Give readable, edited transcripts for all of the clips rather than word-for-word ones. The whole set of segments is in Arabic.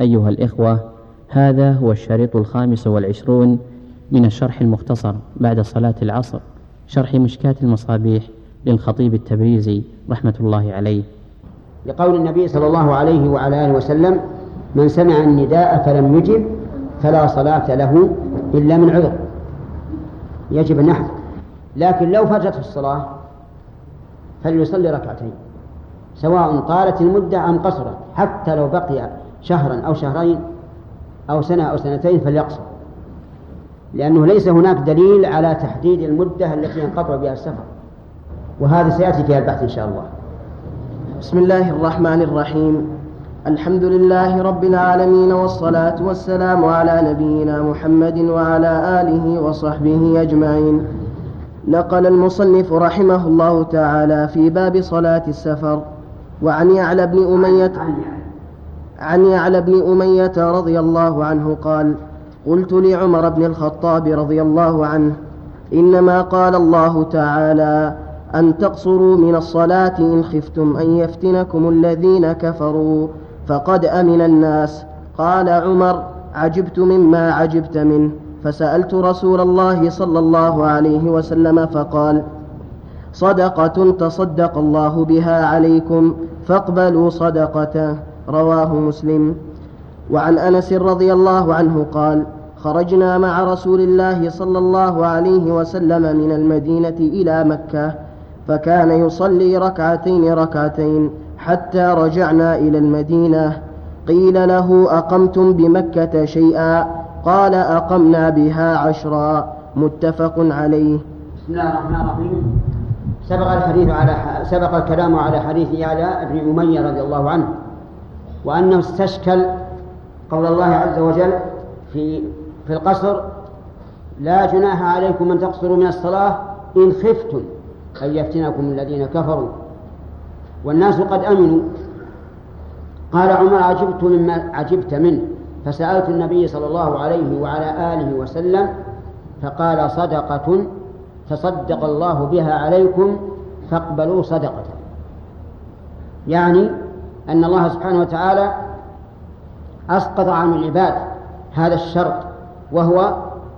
أيها الإخوة، هذا هو الشريط 25 من الشرح المختصر بعد صلاة العصر، شرح مشكاة المصابيح للخطيب التبريزي رحمة الله عليه. لقول النبي صلى الله عليه وعلى آله وسلم: من سمع النداء فلم يجب فلا صلاة له إلا من عذر، يجب أن يحضر. لكن لو فاتته الصلاة فليصلي ركعتين، سواء طالت المدة أم قصرت، حتى لو بقي شهرا أو شهرين أو سنة أو سنتين فليقصر، لأنه ليس هناك دليل على تحديد المدة التي ينقطع بها السفر، وهذا سيأتي فيها البحث إن شاء الله. بسم الله الرحمن الرحيم. الحمد لله رب العالمين، والصلاة والسلام على نبينا محمد وعلى آله وصحبه أجمعين. نقل المصنف رحمه الله تعالى في باب صلاة السفر وعن يعلى بن أمية رضي الله عنه قال: قلت لعمر بن الخطاب رضي الله عنه: إنما قال الله تعالى أن تقصروا من الصلاة إن خفتم أن يفتنكم الذين كفروا فقد أمن الناس. قال عمر: عجبت مما عجبت منه، فسألت رسول الله صلى الله عليه وسلم فقال: صدقة تصدق الله بها عليكم فاقبلوا صدقته. رواه مسلم. وعن أنس رضي الله عنه قال: خرجنا مع رسول الله صلى الله عليه وسلم من المدينة إلى مكة، فكان يصلي ركعتين حتى رجعنا إلى المدينة. قيل له: أقمتم بمكة شيئا؟ قال: أقمنا بها 10. متفق عليه. بسم الله الرحمن الرحيم. سبق الكلام على حديث يعلى بن أمية رضي الله عنه، وأنه استشكل قول الله عز وجل في القصر: لا جناح عليكم أن تقصروا من الصلاة إن خفتم أن يفتنكم الذين كفروا والناس قد أمنوا. قال عمر: عجبت مما عجبت منه، فسألت النبي صلى الله عليه وعلى آله وسلم فقال: صدقة تصدق الله بها عليكم فاقبلوا صدقة. يعني أن الله سبحانه وتعالى أسقط عن العباد هذا الشرط، وهو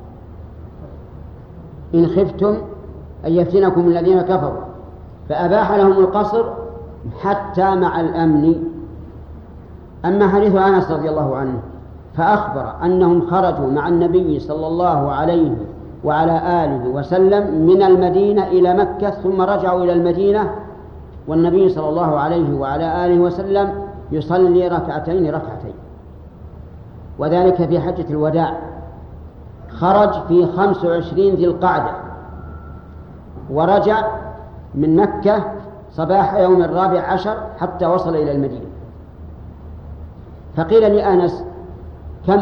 إن خفتم أن يفتنكم الذين كفروا، فأباح لهم القصر حتى مع الأمن. أما حديث أنس رضي الله عنه فأخبر أنهم خرجوا مع النبي صلى الله عليه وعلى آله وسلم من المدينة إلى مكة، ثم رجعوا إلى المدينة والنبي صلى الله عليه وعلى آله وسلم يصلي ركعتين، وذلك في حجة الوداع. خرج في 25 ذي القعدة، ورجع من مكة صباح يوم 14 حتى وصل إلى المدينة. فقيل لأنس: كم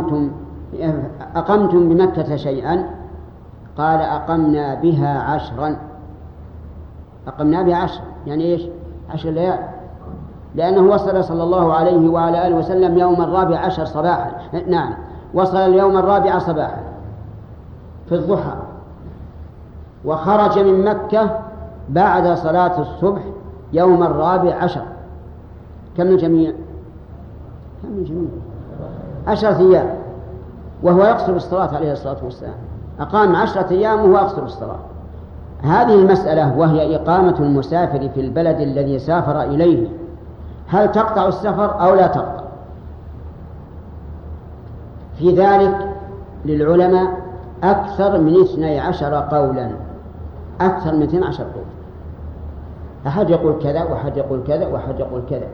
أقمتم بمكة شيئا؟ قال: أقمنا بها 10. أقمنا بها 10 يعني إيش؟ 10 ليال، لأنه وصل صلى الله عليه وعلى آله وسلم يوم 14 صباحا. نعم، وصل اليوم 4 صباحا في الضحى، وخرج من مكة بعد صلاة الصبح يوم 14. كم الجميع؟ 10 أيام، وهو يقصر الصلاة عليه الصلاة والسلام. أقام 10 أيام وهو يقصر الصلاة. هذه المسألة وهي إقامة المسافر في البلد الذي سافر إليه، هل تقطع السفر أو لا تقطع؟ في ذلك للعلماء أكثر من 12 قولا، أكثر من 12 قول. أحد يقول كذا، وأحد يقول كذا، وأحد يقول كذا.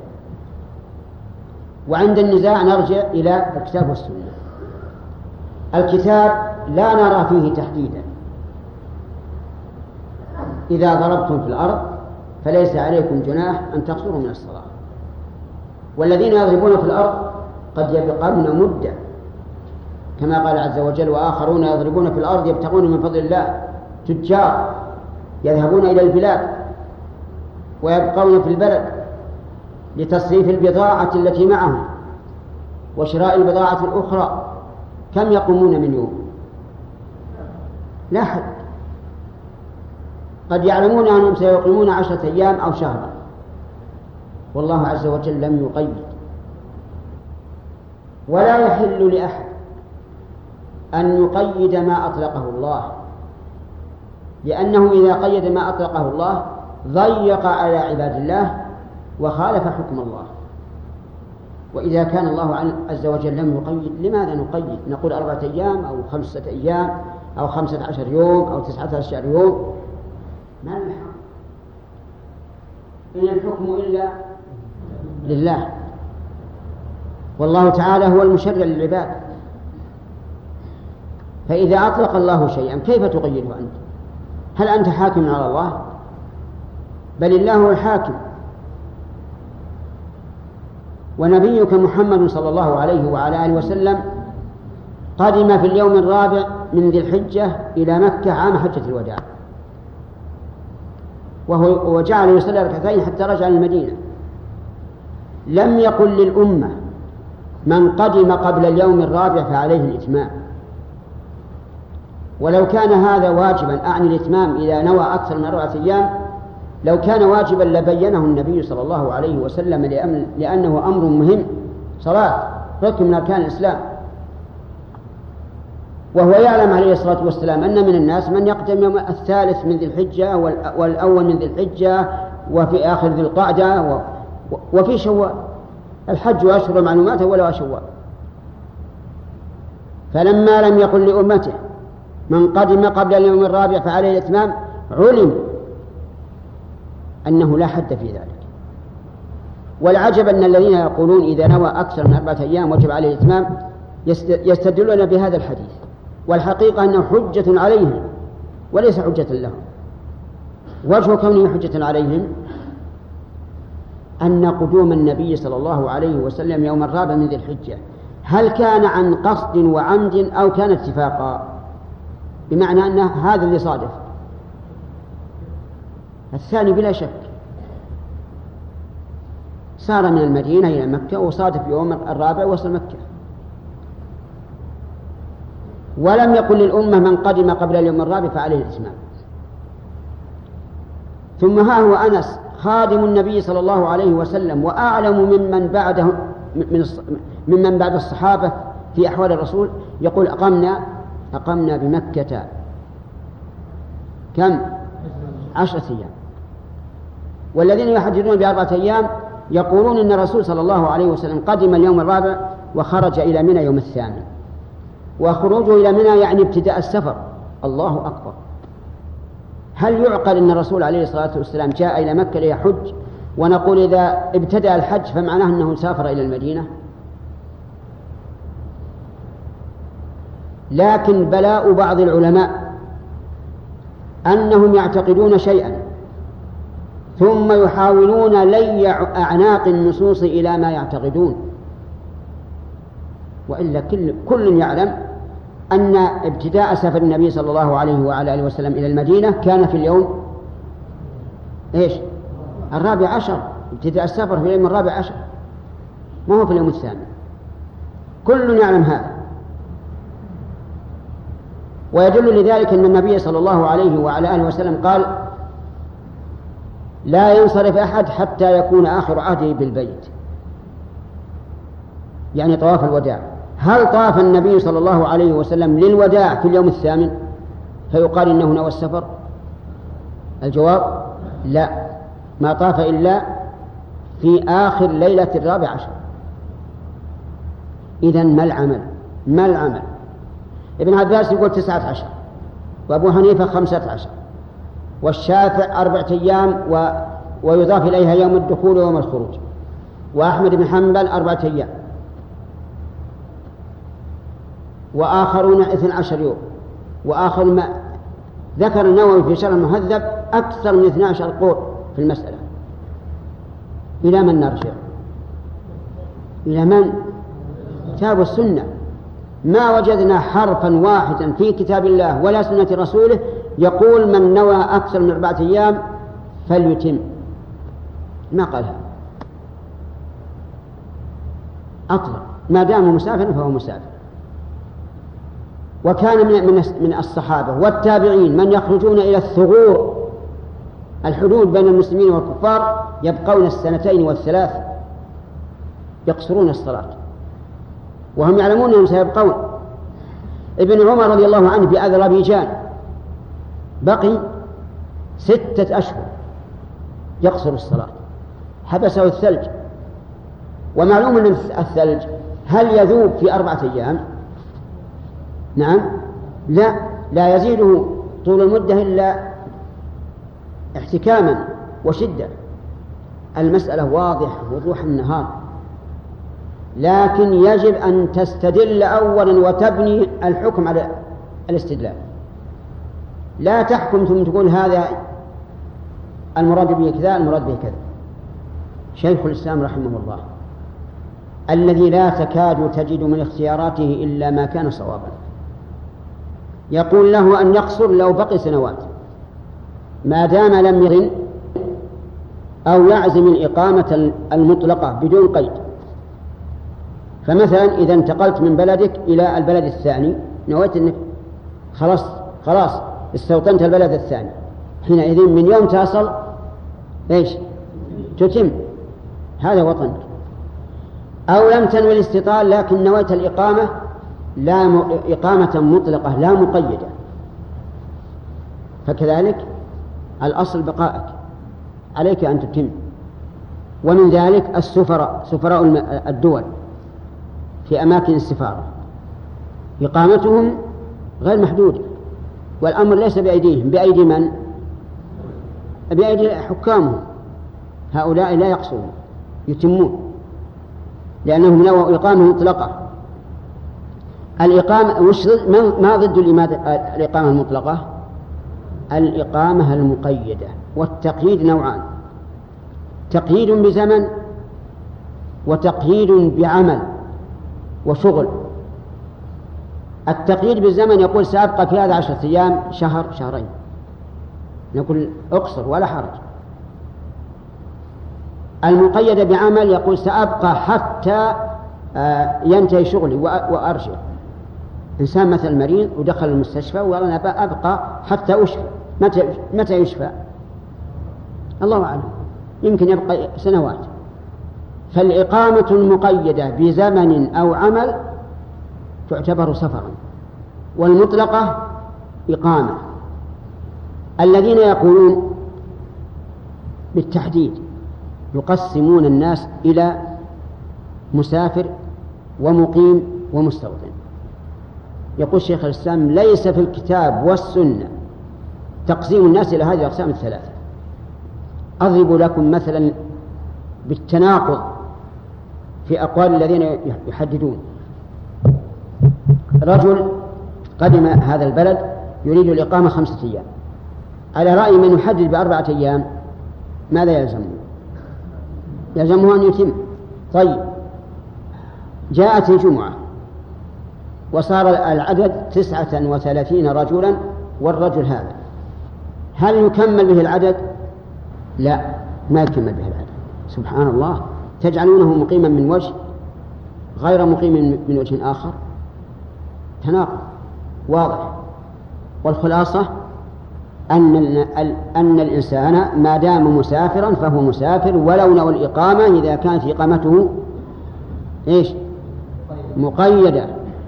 وعند النزاع نرجع إلى الكتاب والسنة. الكتاب لا نرى فيه تحديدا: إذا ضربتم في الأرض فليس عليكم جناح أن تقصروا من الصلاة. والذين يضربون في الأرض قد يبقون مدة، كما قال عز وجل: وآخرون يضربون في الأرض يبتغون من فضل الله. تجار يذهبون إلى البلاد ويبقون في البلد لتصريف البضاعة التي معهم وشراء البضاعة الأخرى. كم يقومون من يوم؟ لا حد. قد يعلمون أنهم سيقيمون 10 أيام أو شهرا، والله عز وجل لم يقيد. ولا يحل لأحد أن يقيد ما أطلقه الله، لأنه إذا قيد ما أطلقه الله ضيق على عباد الله وخالف حكم الله. وإذا كان الله عز وجل لم يقيد، لماذا نقيد؟ نقول 4 أيام أو 5 أيام أو 15 يوم أو 19 يوم، ما الحق؟ إن الحكم إلا لله، والله تعالى هو المشرع للعباد. فإذا أطلق الله شيئا كيف تقيده أنت؟ هل أنت حاكم على الله؟ بل الله هو الحاكم. ونبيك محمد صلى الله عليه وعلى آله وسلم قدم في اليوم الرابع من ذي الحجة إلى مكة عام حجة الوداع، وجعل يصلي ركعتين حتى رجع للمدينة. لم يقل للأمة من قدم قبل اليوم الرابع فعليه الإتمام، ولو كان هذا واجبا، أعني الإتمام إذا نوى أكثر من 4 أيام، لو كان واجبا لبينه النبي صلى الله عليه وسلم، لأنه أمر مهم، صلاة ركن من أركان الإسلام. وهو يعلم عليه الصلاة والسلام أن من الناس من يقدم يوم 3 من ذي الحجة والأول من ذي الحجة وفي آخر ذي القعدة وفي شوال. الحج أشهر معلوماته ولا شوال. فلما لم يقل لأمته من قدم قبل اليوم الرابع فعليه الإتمام، علم أنه لا حد في ذلك. والعجب أن الذين يقولون إذا نوى أكثر من 4 أيام وجب عليه الإتمام يستدلون بهذا الحديث، والحقيقة أنه حجة عليهم وليس حجة لهم. وجه كونه حجة عليهم أن قدوم النبي صلى الله عليه وسلم يوم الرابع من ذي الحجة هل كان عن قصد وعمد أو كان اتفاقا، بمعنى أن هذا اللي صادف. الثاني بلا شك سار من المدينة إلى مكة وصادف يوم الرابع وصل مكة. ولم يقل للأمة من قدم قبل اليوم الرابع فعليه الإتمام. ثم ها هو أنس خادم النبي صلى الله عليه وسلم وأعلم ممن بعد الصحابة في أحوال الرسول، يقول أقمنا بمكة كم؟ 10 أيام. والذين يحددون ب4 أيام يقولون إن الرسول صلى الله عليه وسلم قدم اليوم الرابع وخرج إلى منى يوم 8، وخروجه إلى منى يعني ابتداء السفر. الله أكبر. هل يعقل أن الرسول عليه الصلاة والسلام جاء إلى مكة ليحج ونقول إذا ابتدأ الحج فمعناه أنه سافر إلى المدينة؟ لكن بلاء بعض العلماء أنهم يعتقدون شيئا ثم يحاولون لي أعناق النصوص إلى ما يعتقدون، وإلا كل يعلم أن ابتداء سفر النبي صلى الله عليه وعلى آله وسلم إلى المدينة كان في اليوم الرابع عشر. ابتداء السفر في اليوم الرابع عشر، ما هو في اليوم 8. كل يعلم هذا. ويدل لذلك أن النبي صلى الله عليه وعلى آله وسلم قال لا ينصرف أحد حتى يكون آخر عهده بالبيت، يعني طواف الوداع. هل طاف النبي صلى الله عليه وسلم للوداع في اليوم 8 فيقال إنه نوى السفر؟ الجواب لا، ما طاف إلا في آخر ليلة الرابع عشر. إذن ما العمل؟ ابن عباس يقول 19 وأبو حنيفة 15 والشافع 4 أيام ويضاف إليها يوم الدخول ويوم الخروج، وأحمد بن حنبل 4 أيام، وآخرون 12 يوم، وآخر ما ذكر النووي في شرح المهذب أكثر من 12 قول في المسألة. إلى من نرجع؟ إلى من؟ كتاب السنة. ما وجدنا حرفا واحدا في كتاب الله ولا سنة رسوله يقول من نوى أكثر من 4 أيام فليتم، ما قالها. أطلق، ما دام مسافرا فهو مسافر. وكان من الصحابة والتابعين من يخرجون إلى الثغور، الحدود بين المسلمين والكفار، يبقون 2 و3 يقصرون الصلاة. وهم يعلمون أنهم سيبقون. ابن عمر رضي الله عنه في أذربيجان بقي 6 أشهر يقصر الصلاة، حبسه الثلج. ومعلوم أن الثلج هل يذوب في 4 أيام؟ نعم، لا يزيده طول المدة إلا احتكاما وشدة. المسألة واضحة وضوح النهار، لكن يجب أن تستدل أولا وتبني الحكم على الاستدلال. لا تحكم ثم تقول هذا المراد به كذا المراد به كذا. شيخ الإسلام رحمه الله الذي لا تكاد تجد من اختياراته إلا ما كان صوابا يقول له أن يقصر لو بقي سنوات ما دام لم يرن أو يعزم الإقامة المطلقة بدون قيد. فمثلا إذا انتقلت من بلدك إلى البلد الثاني، نويت أنك خلاص استوطنت البلد الثاني، حينئذ من يوم تصل تتم، هذا وطنك. أو لم تنوي الاستيطان لكن نويت الإقامة إقامة مطلقة لا مقيدة، فكذلك الأصل بقائك، عليك أن تتم. ومن ذلك سفراء الدول في أماكن السفارة إقامتهم غير محدودة، والأمر ليس بأيديهم، بأيدي من؟ بأيدي حكامهم. هؤلاء لا يقصرون، يتمون، لأنهم نووا إقامة مطلقة. الإقامة ما ضد الإقامة المطلقة؟ الإقامة المقيدة. والتقييد نوعان: تقييد بزمن وتقييد بعمل وشغل. التقييد بالزمن يقول سأبقى في هذا 10 أيام، شهر، شهرين، نقول اقصر ولا حرج. المقيد بعمل يقول سأبقى حتى ينتهي شغلي وأرجع. إنسان مثل مريض ودخل المستشفى وقال أنا أبقى حتى أشفى، متى يشفى؟ الله أعلم، يمكن يبقى سنوات. فالإقامة المقيدة بزمن أو عمل تعتبر سفرا، والمطلقة إقامة. الذين يقولون بالتحديد يقسمون الناس إلى مسافر ومقيم ومستوطن. يقول شيخ الإسلام ليس في الكتاب والسنة تقسيم الناس إلى هذه الأقسام الثلاثة. أضرب لكم مثلا بالتناقض في أقوال الذين يحددون. رجل قدم هذا البلد يريد الإقامة 5 أيام، على رأي من يحدد ب4 أيام ماذا يلزمه؟ يلزمه أن يتم. طيب، جاءت الجمعة وصار العدد 39 رجلا، والرجل هذا هل يكمل به العدد؟ لا، ما يكمل به العدد. سبحان الله، تجعلونه مقيما من وجه غير مقيم من وجه آخر. تناقض واضح. والخلاصة أن الإنسان ما دام مسافرا فهو مسافر ولو نوى الإقامة إذا كانت إقامته مقيدة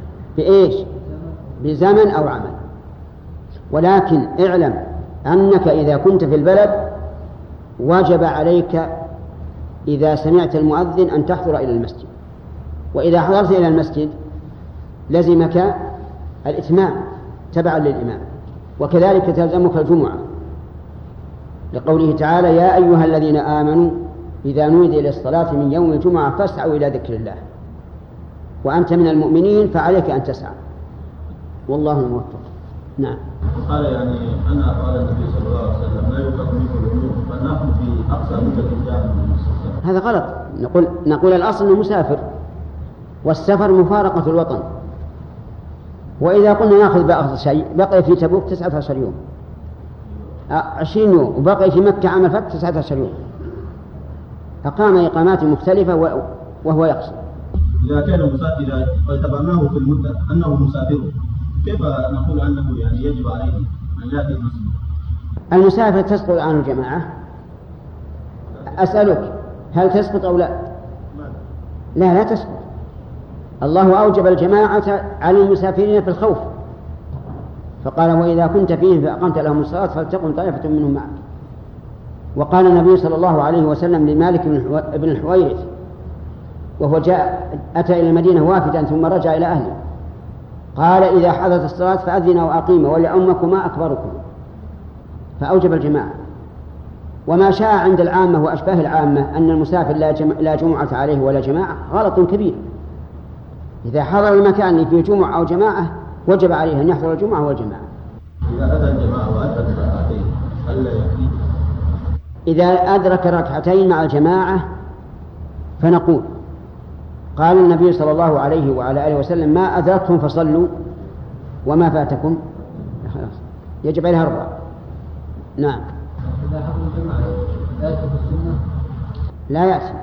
بزمن أو عمل. ولكن اعلم أنك إذا كنت في البلد وجب عليك إذا سمعت المؤذن أن تحضر إلى المسجد، وإذا حضرت إلى المسجد لزمك الإتمام تبعا للإمام، وكذلك تلزمك الجمعة، لقوله تعالى يا أيها الذين آمنوا إذا نودي إلى الصلاة من يوم الجمعة فاسعوا إلى ذكر الله، وأنت من المؤمنين فعليك أن تسعى، والله الموفق. نعم. قال يعني أنا قال النبي صلى الله عليه وسلم لا يؤخذ منه العلوم، فنحن في أقصى مدة الجامعة. هذا غلط. نقول الأصل أنه مسافر، والسفر مفارقة الوطن. وإذا قلنا نأخذ بأخذ شيء، بقي في تبوك 19 يوم، 20 يوم، وبقي في مكة عام الفتح 19 يوم، أقام إقامات مختلفة وهو يقصد. إذا كان مسافرا فاعتبرناه في المدة أنه مسافر، كيف نقول أنه يعني يجب عليه أن يأتي المسجد؟ المسافر تسقط عن الجماعة؟ أسألك هل تسقط أو لا؟ لا تسقط. الله أوجب الجماعة على المسافرين في الخوف، فقال وإذا كنت فيهم فأقمت لهم الصلاة فلتقم طائفة منهم معك. وقال النبي صلى الله عليه وسلم لمالك بن الحويرث وهو أتى إلى المدينة وافدا ثم رجع إلى أهله، قال إذا حضرت الصلاة فأذن وأقيم ولأمكما أكبركم، فأوجب الجماعة. وما شاء عند العامة وأشباه العامة أن المسافر لا جمعة عليه ولا جماعة غلط كبير. إذا حضر المكان فيه جمعة أو جماعة وجب عليه أن يحضر الجمعة والجماعة. إذا أتى الجماعة وأدرك ركعتين هل يكفي؟ إذا أدرك ركعتين مع الجماعة فنقول قال النبي صلى الله عليه وعلى آله وسلم ما أدركتم فصلوا وما فاتكم خلاص يجب عليها 4. نعم. إذا حضر الجماعة لا يترك السنة؟ لا يأتي.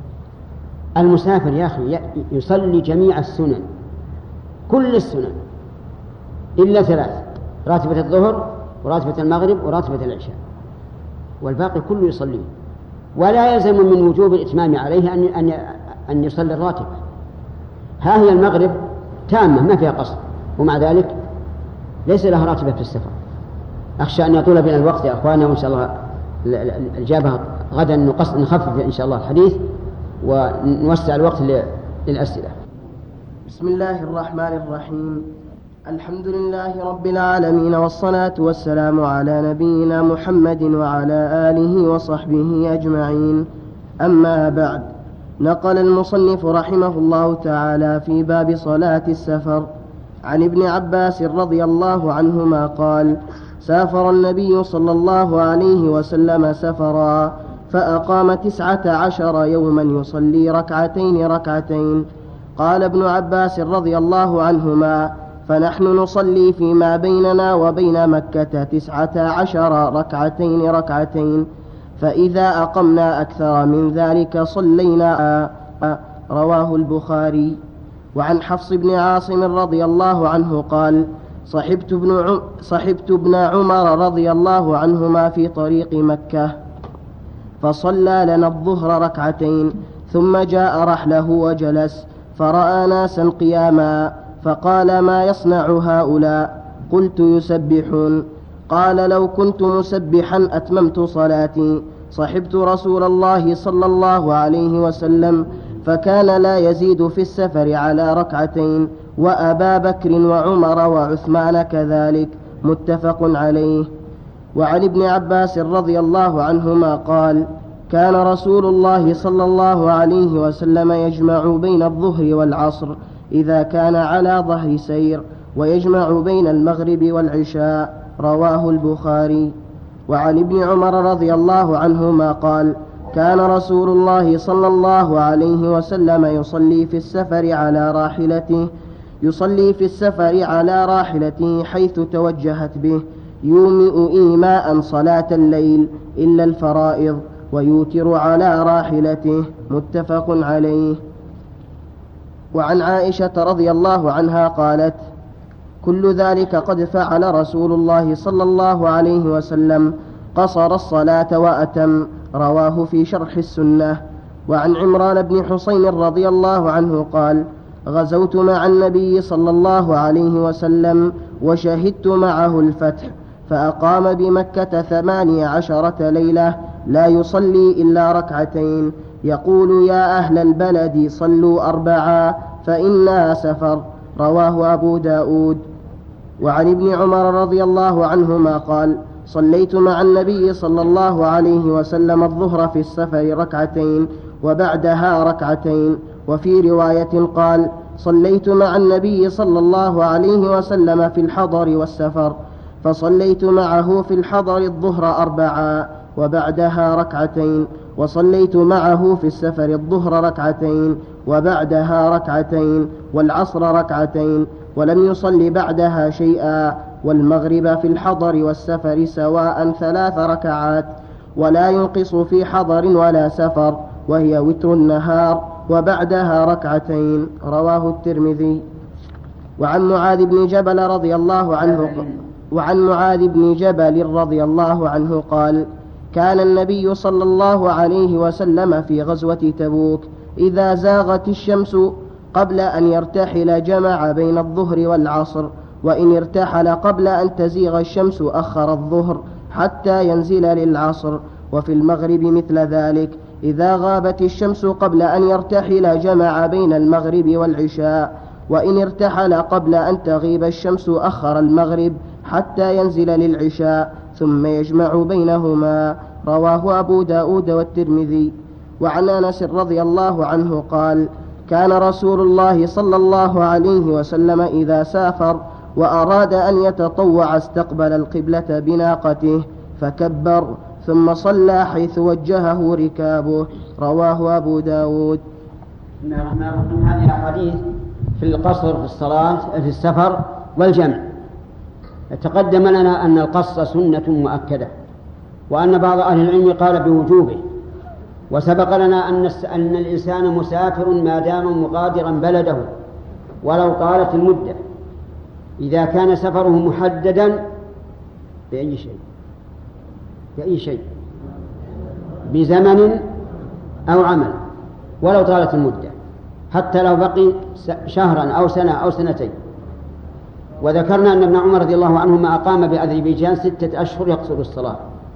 المسافر يا أخي يصلي جميع السنن، كل السنن إلا 3: راتبة الظهر وراتبة المغرب وراتبة العشاء، والباقي كله يصليه، ولا يلزم من وجوب الإتمام عليه أن يصلي الراتبة. ها هي المغرب تامة ما فيها قصر، ومع ذلك ليس لها راتبة في السفر. أخشى أن يطول بنا الوقت يا أخوانا، وإن شاء الله الإجابة غدا نخفف إن شاء الله الحديث ونوسع الوقت للأسئلة. بسم الله الرحمن الرحيم. الحمد لله رب العالمين، والصلاة والسلام على نبينا محمد وعلى آله وصحبه أجمعين. أما بعد، نقل المصنف رحمه الله تعالى في باب صلاة السفر عن ابن عباس رضي الله عنهما قال: سافر النبي صلى الله عليه وسلم سفرا فأقام 19 يوما يصلي ركعتين. قال ابن عباس رضي الله عنهما: فنحن نصلي فيما بيننا وبين مكة 19 ركعتين، فإذا أقمنا أكثر من ذلك صلينا. رواه البخاري. وعن حفص بن عاصم رضي الله عنه قال: صحبت ابن عمر رضي الله عنهما في طريق مكة فصلى لنا الظهر 2 ثم جاء رحله وجلس فرأى ناسا قياما فقال: ما يصنع هؤلاء؟ قلت: يسبحون. قال: لو كنت مسبحا أتممت صلاتي. صحبت رسول الله صلى الله عليه وسلم فكان لا يزيد في السفر على 2 وأبا بكر وعمر وعثمان كذلك. متفق عليه. وعن ابن عباس رضي الله عنهما قال: كان رسول الله صلى الله عليه وسلم يجمع بين الظهر والعصر إذا كان على ظهر سير، ويجمع بين المغرب والعشاء. رواه البخاري. وعن ابن عمر رضي الله عنهما قال: كان رسول الله صلى الله عليه وسلم يصلي في السفر على راحلته حيث توجهت به، يومئ إيماء صلاة الليل إلا الفرائض، ويوتر على راحلته. متفق عليه. وعن عائشة رضي الله عنها قالت: كل ذلك قد فعل رسول الله صلى الله عليه وسلم، قصر الصلاة وأتم. رواه في شرح السنة. وعن عمران بن حسين رضي الله عنه قال: غزوت مع النبي صلى الله عليه وسلم وشهدت معه الفتح، فأقام بمكة 18 ليلة لا يصلي إلا 2 يقول: يا أهل البلد صلوا 4 فإنها سفر. رواه أبو داود. وعن ابن عمر رضي الله عنهما قال: صليت مع النبي صلى الله عليه وسلم الظهر في السفر 2 وبعدها 2. وفي رواية قال: صليت مع النبي صلى الله عليه وسلم في الحضر والسفر، فصليت معه في الحضر الظهر 4 وبعدها 2، وصليت معه في السفر الظهر 2 وبعدها 2 والعصر 2، ولم يصل بعدها شيئا. والمغرب في الحضر والسفر سواء 3 ركعات، ولا ينقص في حضر ولا سفر، وهي وتر النهار وبعدها 2. رواه الترمذي. وعن معاذ بن جبل رضي الله عنه قال: كان النبي صلى الله عليه وسلم في غزوة تبوك إذا زاغت الشمس قبل أن يرتحل جمع بين الظهر والعصر، وإن ارتحل قبل أن تزيغ الشمس أخر الظهر حتى ينزل للعصر. وفي المغرب مثل ذلك، إذا غابت الشمس قبل أن يرتحل جمع بين المغرب والعشاء، وإن ارتحل قبل أن تغيب الشمس أخر المغرب حتى ينزل للعشاء ثم يجمع بينهما. رواه أبو داود والترمذي. وعن أنس رضي الله عنه قال: كان رسول الله صلى الله عليه وسلم إذا سافر وأراد أن يتطوع استقبل القبلة بناقته فكبر ثم صلى حيث وجهه ركابه. رواه أبو داود. بسم الله الرحمن الرحيم. هذه أحاديث في القصر في الصلاة في السفر والجمع. تقدم لنا أن القصر سنة مؤكدة، وأن بعض أهل العلم قال بوجوبه، وسبق لنا أن الإنسان مسافر ما دام مغادرا بلده ولو طالت المدة، إذا كان سفره محددا بأي شيء بزمن أو عمل ولو طالت المدة، حتى لو بقي شهرا أو سنة أو سنتين. وذكرنا أن ابن عمر رضي الله عنهما أقام بأذربيجان 6 أشهر يقصر الصلاة.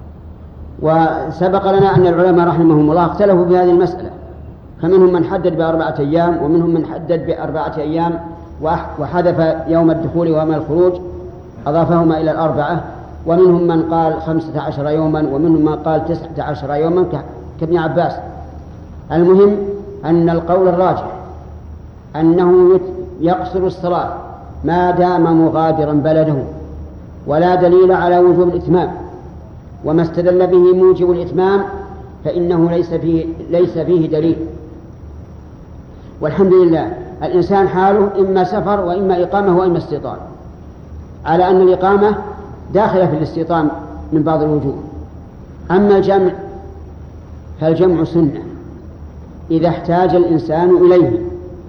وسبق لنا أن العلماء رحمهم الله اختلفوا في هذه المسألة، فمنهم من حدد ب4 أيام، ومنهم من حدد ب4 أيام وحذف يوم الدخول ويوم الخروج أضافهما إلى 4، ومنهم من قال 15 يوما، ومنهم من قال 19 يوما كابن عباس. المهم أن القول الراجح أنه يقصر الصلاة ما دام مغادرا بلده، ولا دليل على وجوب الإتمام، وما استدل به موجب الإتمام فإنه ليس فيه دليل. والحمد لله الإنسان حاله إما سفر وإما إقامة وإما استيطان، على أن الإقامة داخلة في الاستيطان من بعض الوجوه. أما الجمع فالجمع سنة إذا احتاج الإنسان إليه،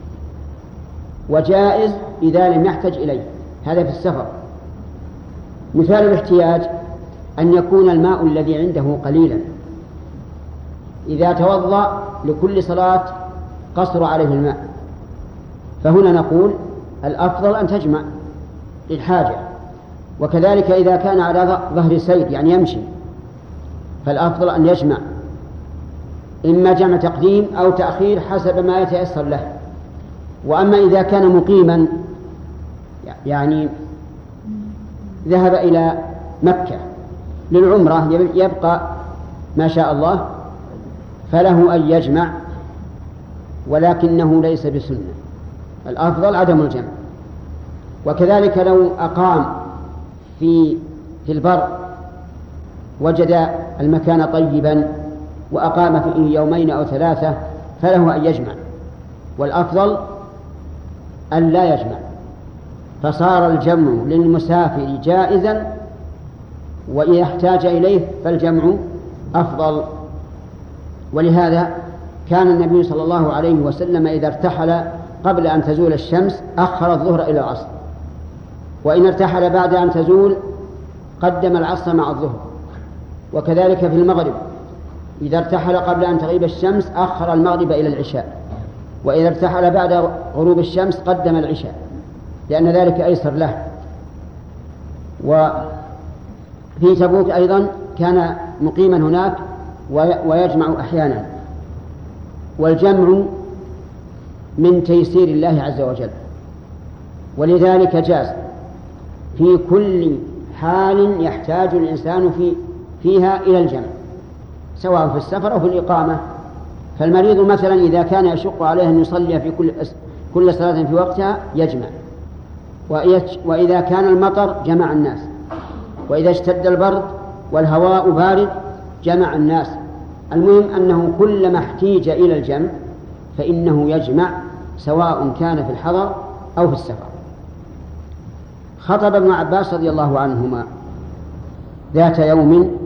وجائز إذا لم يحتج إليه، هذا في السفر. مثال الاحتياج أن يكون الماء الذي عنده قليلا، إذا توضأ لكل صلاة قصر عليه الماء، فهنا نقول الأفضل أن تجمع للحاجة. وكذلك إذا كان على ظهر سير يعني يمشي، فالأفضل أن يجمع، إما جمع تقديم أو تأخير حسب ما يتيسر له. وأما إذا كان مقيما يعني ذهب إلى مكة للعمرة يبقى ما شاء الله، فله أن يجمع، ولكنه ليس بسنة، الأفضل عدم الجمع. وكذلك لو أقام في البر وجد المكان طيبا وأقام فيه 2 أو 3 فله أن يجمع، والأفضل أن لا يجمع، فصار الجمع للمسافر جائزا، وإذا احتاج إليه فالجمع أفضل. ولهذا كان النبي صلى الله عليه وسلم إذا ارتحل قبل أن تزول الشمس أخر الظهر إلى العصر، وإن ارتحل بعد أن تزول قدم العصر مع الظهر. وكذلك في المغرب إذا ارتحل قبل أن تغيب الشمس أخر المغرب إلى العشاء، وإذا ارتحل بعد غروب الشمس قدم العشاء، لأن ذلك أيسر له. وفي تبوك أيضا كان مقيما هناك ويجمع أحيانا، والجمع من تيسير الله عز وجل، ولذلك جاز في كل حال يحتاج الإنسان فيها إلى الجمع، سواء في السفر أو في الإقامة. فالمريض مثلا إذا كان يشق عليه أن يصلي في كل صلاة في وقتها يجمع، وإذا كان المطر جمع الناس، وإذا اشتد البرد والهواء بارد جمع الناس. المهم أنه كلما احتيج إلى الجمع فإنه يجمع، سواء كان في الحضر أو في السفر. خطب ابن عباس رضي الله عنهما ذات يوم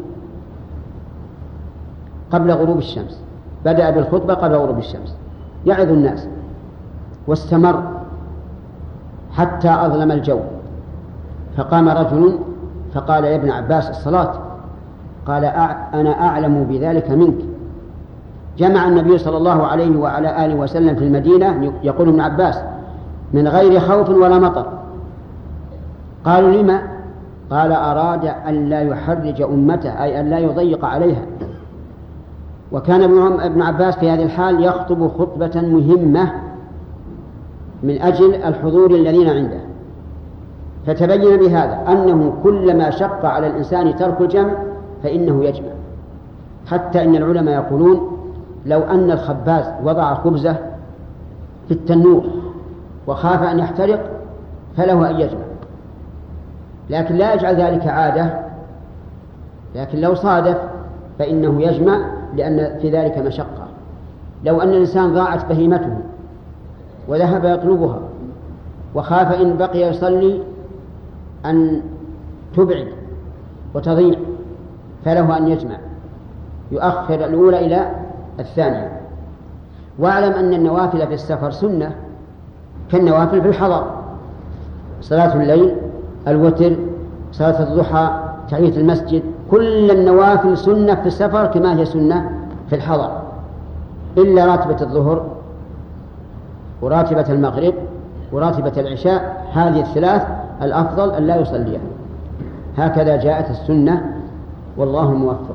قبل غروب الشمس، بدأ بالخطبة قبل غروب الشمس يعظ الناس، واستمر حتى أظلم الجو، فقام رجل فقال: يا ابن عباس الصلاة. قال: أنا أعلم بذلك منك. جمع النبي صلى الله عليه وعلى آله وسلم في المدينة، يقول ابن عباس، من غير خوف ولا مطر. قالوا لما؟ قال أراد أن لا يحرج أمته، أي أن لا يضيق عليها. وكان ابن عباس في هذه الحال يخطب خطبة مهمة من أجل الحضور الذين عنده، فتبين بهذا أنه كلما شق على الإنسان ترك الجمع فإنه يجمع. حتى إن العلماء يقولون لو أن الخباز وضع خبزه في التنور وخاف أن يحترق فله أن يجمع، لكن لا يجعل ذلك عادة، لكن لو صادف فإنه يجمع لأن في ذلك مشقة. لو أن الإنسان ضاعت بهيمته وذهب يطلبها وخاف إن بقي يصلي أن تبعد وتضيع فله أن يجمع، يؤخر الأولى إلى الثانية. واعلم أن النوافل في السفر سنة كالنوافل في الحضر، صلاة الليل، الوتر، صلاة الضحى، تحية المسجد، كل النوافل سنة في السفر كما هي سنة في الحضر، إلا راتبة الظهر وراتبة المغرب وراتبة العشاء، هذه الثلاث الأفضل أن لا يصليها. هكذا جاءت السنة، والله الموفق.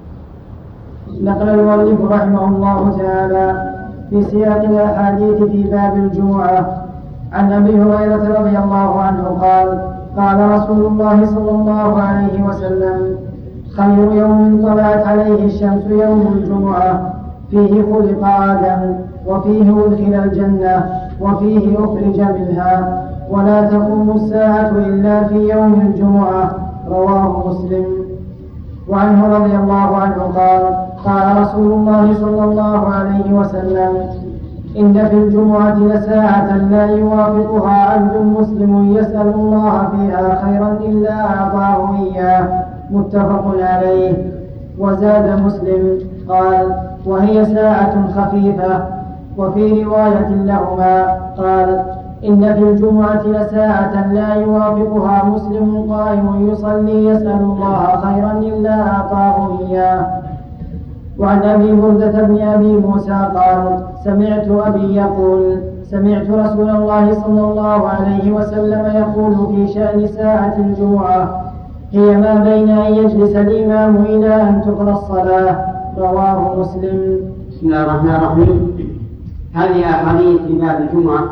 نقل المؤلف رحمه الله تعالى في سياق الأحاديث في باب الجمعة عن أبي هريرة رضي الله عنه قال: قال رسول الله صلى الله عليه وسلم: خير يوم طلعت عليه الشمس يوم الجمعة، فيه خلق آدم، وفيه أدخل الجنة، وفيه أخرج منها، ولا تقوم الساعة إلا في يوم الجمعة. رواه مسلم. وعنه رضي الله عنه قال: قال رسول الله صلى الله عليه وسلم: إن في الجمعة لساعة لا يوافقها عبد مسلم يسأل الله فيها خيرا إلا أعطاه إياه. متفق عليه. وزاد مسلم قال: وهي ساعة خفيفة. وفي رواية لهما قال: إن في الجمعة لساعة لا يوافقها مسلم قائم يصلي يسأل الله خيرا إلا أعطاه إياه. وعن أبي بردة بن أبي موسى قال: سمعت أبي يقول: سمعت رسول الله صلى الله عليه وسلم يقول في شأن ساعة الجمعة: هي ما بين أن يجلس الإمام إلى أن تقضى الصلاة. رواه مسلم. بسم الله الرحمن الرحيم. هذه أحاديث في باب الجمعة،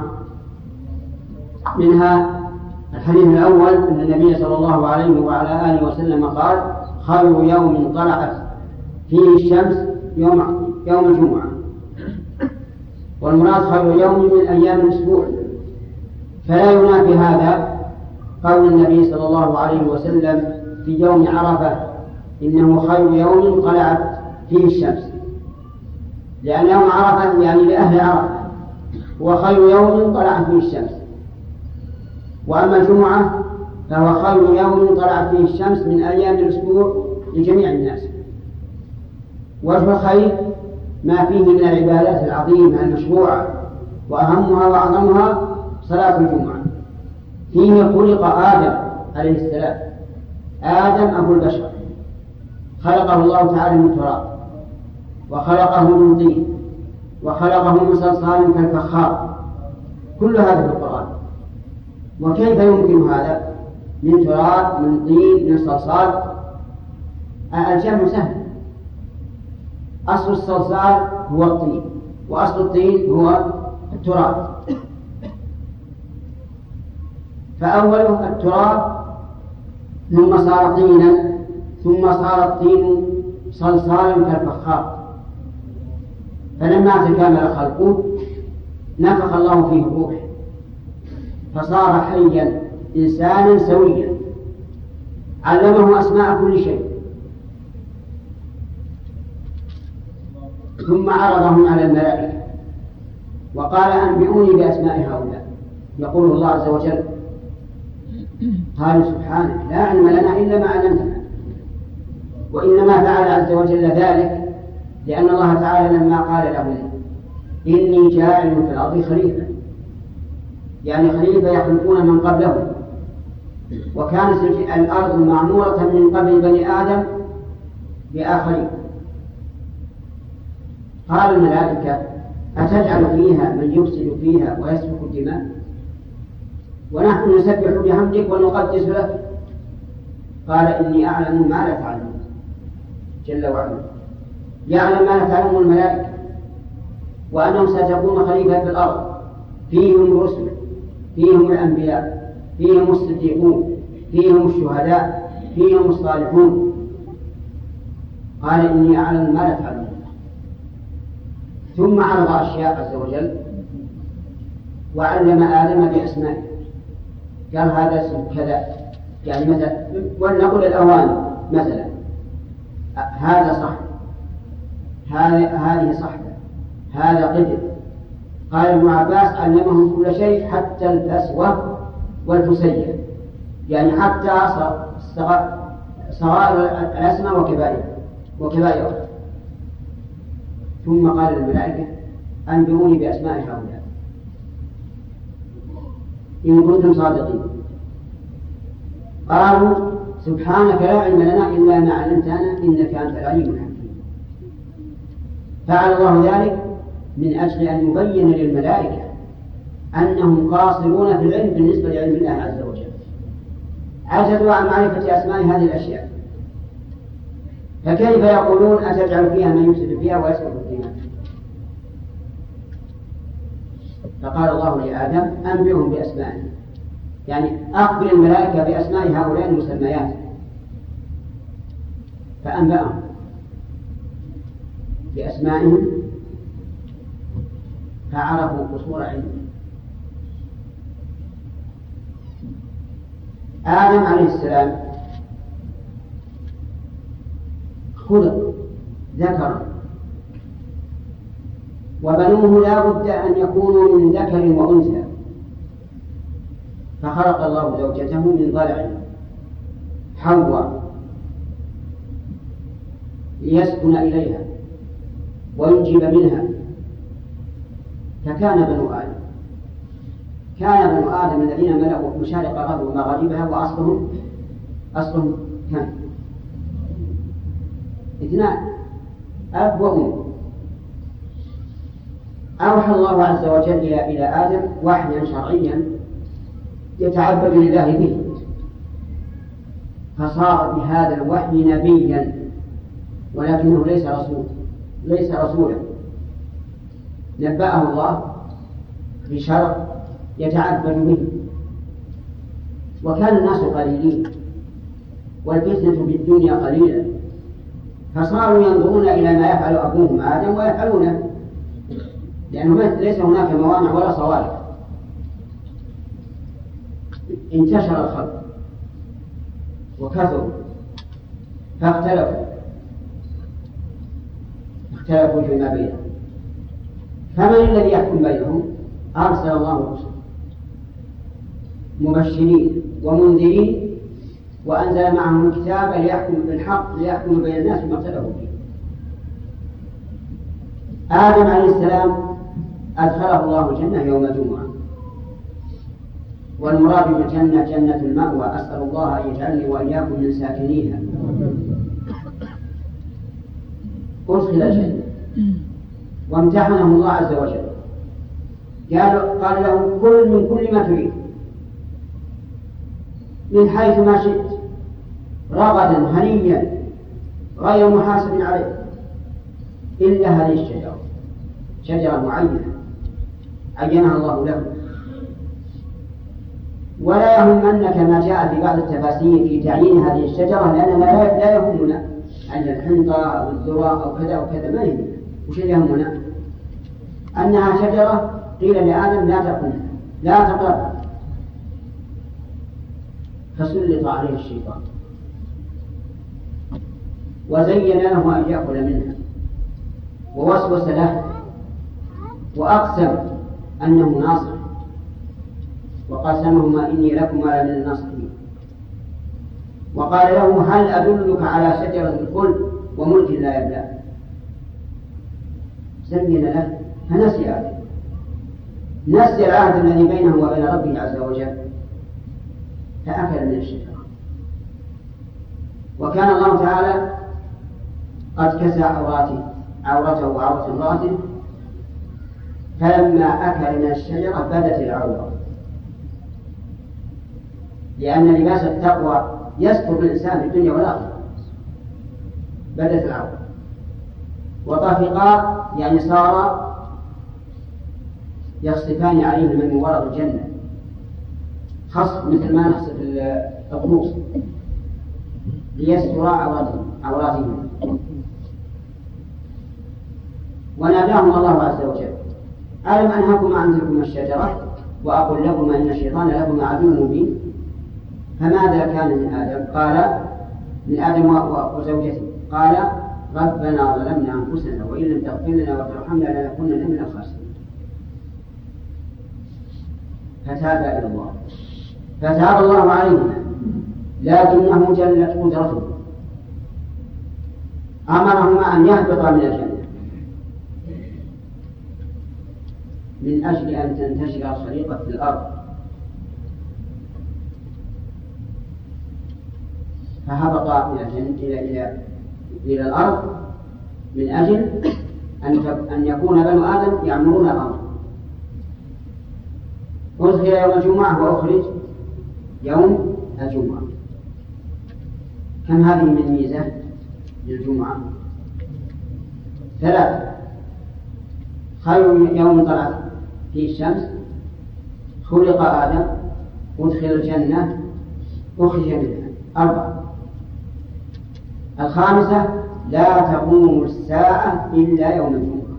منها الحديث الأول أن النبي صلى الله عليه وعلى آله وسلم قال: خير يوم طلعت فيه الشمس يوم الجمعة. والمراد خير يوم من أيام الأسبوع، فلا ينافي هذا قول النبي صلى الله عليه وسلم في يوم عرفة: إنه خير يوم طلعت فيه الشمس، لأن يوم عرفة يعني لأهل عرفة هو خير يوم طلعت فيه الشمس. وأما الجمعة فهو خير يوم طلعت فيه الشمس من أيام الأسبوع لجميع الناس. وجه الخير ما فيه من العبادات العظيمة المشروعة، وأهمها وأعظمها صلاة الجمعة. فيه خلق آدم عليه السلام. آدم أبو البشر، خلقه الله تعالى من تراب، وخلقه من طين، وخلقه من صلصال كالفخار. كل هذا في القرآن. وكيف يمكن هذا؟ من تراب، من طين، من صلصال. الجمع سهل. أصل الصلصال هو الطين، وأصل الطين هو التراب. فأوله التراب، ثم صار طينا، ثم صار الطين صلصالا كالفخار. فلما تكامل خلقه نفخ الله فيه الروح، فصار حيا إنسانا سويا، علمه أسماء كل شيء، ثم عرضهم على الملائكة وقال: أنبئوني بأسماء هؤلاء. يقول الله عز وجل: قالوا سبحانك لا علم لنا إلا ما علمتنا. وإنما فعل عز وجل ذلك لأن الله تعالى لما قال لهم: إني جاعل في الأرض خليفة، يعني خليفة يخلقون من قبلهم. وكانت الأرض معمورة من قبل بني آدم بآخرين، قال الملائكة أتجعل فيها من يفسد فيها ويسفك الدماء ونحن نسبح بحمدك ونقدس لك؟ قال إني أعلم ما لا تعلمون جل وعلا، يعلم ما لا تعلمون الملائكة، وأنهم ستكون خليفة في الأرض، فيهم الرسل، فيهم الأنبياء، فيهم الصديقون، فيهم الشهداء، فيهم الصالحون. قال إني أعلم ما لا تعلمون. ثم عرض أشياء عز وجل وعلم آدم بأسمائه، قال هذا اسم كذا، يعني مثلا ولنقل الأواني مثلا، هذا صح، هذه صحبة، هذا قدر. قال ابن عباس علمهم كل شيء حتى الفسوة والفسية، يعني حتى صغائر الأسماء وكبائرها. ثم قال الملائكة أنبئوني بأسماء هؤلاء إن كنتم صادقين. قالوا سبحانك لا علم لنا إلا ما علمتنا إنك أنت العليم الحكيم. فعل الله ذلك من أجل أن يبين للملائكة أنهم قاصرون في العلم بالنسبة لعلم الله عز وجل، عجزوا عن معرفة أسماء هذه الأشياء، فكيف يقولون أتجعل فيها من يفسد فيها ويسفك الدماء؟ فقال الله لآدم أنبئهم بأسمائهم، يعني أخبر الملائكة بأسماء هؤلاء المسميات. فأنبأهم بأسمائهم فعرفوا قصور علمه. آدم عليه السلام خلق ذكر، وبنوه لا بد أن يكونوا من ذكر وأنثى، فخلق الله زوجته من ضلع حواء ليسكن إليها وينجب منها، فكان بنو آدم الذين ملأوا مشارق الأرض ومغاربها وأصلهم كان اثنان، أب وأم. أوحى الله عز وجل إلى آدم وحيا شرعيا يتعبد لله به، فصار بهذا الوحي نبيا، ولكنه ليس رسولا. نبأه الله بشرع يتعبد به، وكان الناس قليلين والفتنة بالدنيا قليلة، فصاروا ينظرون إلى ما يفعل أبوهم آدم ويفعلونه، لأنه ليس هناك موانع ولا صوارف. انتشر الخلق وكثروا فاختلفوا فيما بينهم، فمن الذي يحكم بينهم؟ أرسل الله الرسل مبشرين ومنذرين، وأنزل معهم الكتاب ليحكم بالحق ليحكم بين الناس فيما اختلفوا فيه. آدم عليه السلام أدخله الله الجنة يوم الجمعة، والمراد بالجنة جنة المأوى، أسأل الله أن يجعلني وإياكم من ساكنيها. أدخل الجنة وامتحنه الله عز وجل، قال له كل من كل ما تريد من حيث ما شئت رغدا هنيا غير محاسب عليه، إلا هذه الشجرة، شجرة معينة عينها الله له. ولا يهمنك ما جاء في بعض التفاسير في تعيين هذه الشجرة، لأننا لا يهمنا أن الحنطة أو الذرة أو كذا وكذا، ما يهمنا. وش يهمنا؟ أنها شجرة قيل لآدم لا تأكلها لا تقربها، فسلط عليه الشيطان وزين له أن يأكل منها، ووسوس له وأقسم أنه ناصح، وقسمهما إني لكما لمن الناصحين، وقال له هل أدلك على شجرة الخلد وملك لا يبلى؟ زين له فنسي آدم، نسي العهد الذي بينه وبين ربه عز وجل، فأكل من الشجرة. وكان الله تعالى قد كسى عوراته عورته وعورة امرأته، فلما أكل من الشجرة بدت العورة، لأن لباس التقوى يستر الإنسان في الدنيا والآخرة. بدت العورة. وطفقا يعني صار يخصفان عليه من ورق الجنة، خصف مثل ما نخصف القروص ليستر عوراتهم. وناداهم الله عز وجل: ألم أنهاكم عن تلكما الشجرة وأقول لكم إن الشيطان لكم عدو مبين؟ فماذا كان من آدم؟ قال: من آدم وزوجته. قال: ربنا ظلمنا أنفسنا وإن لم تغفر لنا وترحمنا لنكونن من الخاسرين. فتاب إلى الله، فتاب الله عليهما، لكنه جلت قدرته أمرهما أن يهبطا من الجنة من أجل أن تنتشر الخليقة في الأرض. فهبطا إلى الأرض من أجل أن يكون بنو آدم يعملون الأرض. أدخل يوم الجمعة وأخرج يوم الجمعة. كم هذه من ميزة للجمعة؟ 3. خير يوم طلعت فيه الشمس، خلق آدم، أدخل الجنة، أخرج منها. 4. 5. لا تقوم الساعة إلا يوم الجمعة،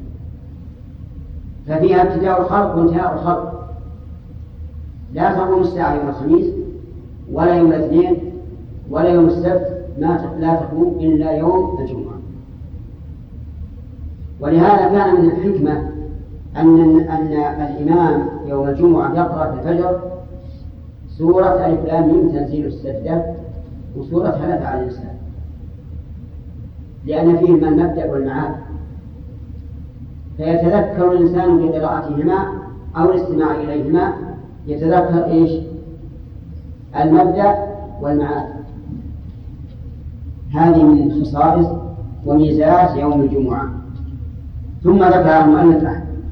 ففيها ابتداء الخلق وانتهاء الخلق. لا تقوم الساعة يوم الخميس ولا يوم الاثنين ولا يوم السبت، لا تقوم إلا يوم الجمعة. ولهذا كان من الحكمة أن الإمام يوم الجمعة يقرأ في الفجر سورة ألف لام ميم تنزيل السجدة وسورة هل أتى على الإنسان، لأن فيهما المبدأ والمعاد، فيتذكر الإنسان بقراءتهما أو الاستماع إليهما، يتذكر إيش؟ المبدأ والمعاد. هذه من خصائص وميزات يوم الجمعة. ثم ذكر المؤلف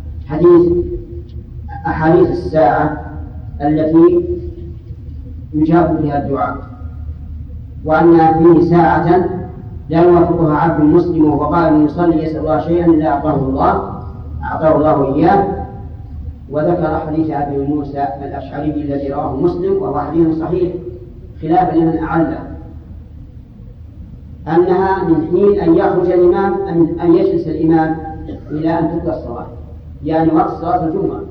أحاديث الساعة التي يجاب فيها الدعاء، وأن فيه ساعة لا يوافقها عبد مسلم وهو قائم يصلي يسأل الله شيئا إلا أعطاه الله إياه. وذكر حديث أبي موسى الأشعري الذي رواه مسلم وهو حديث صحيح خلافا لمن أعله، أنها من حين أن يخرج الإمام أن يجلس الإمام إلى أن تبدأ الصلاة، يعني وقت صلاة الجمعة.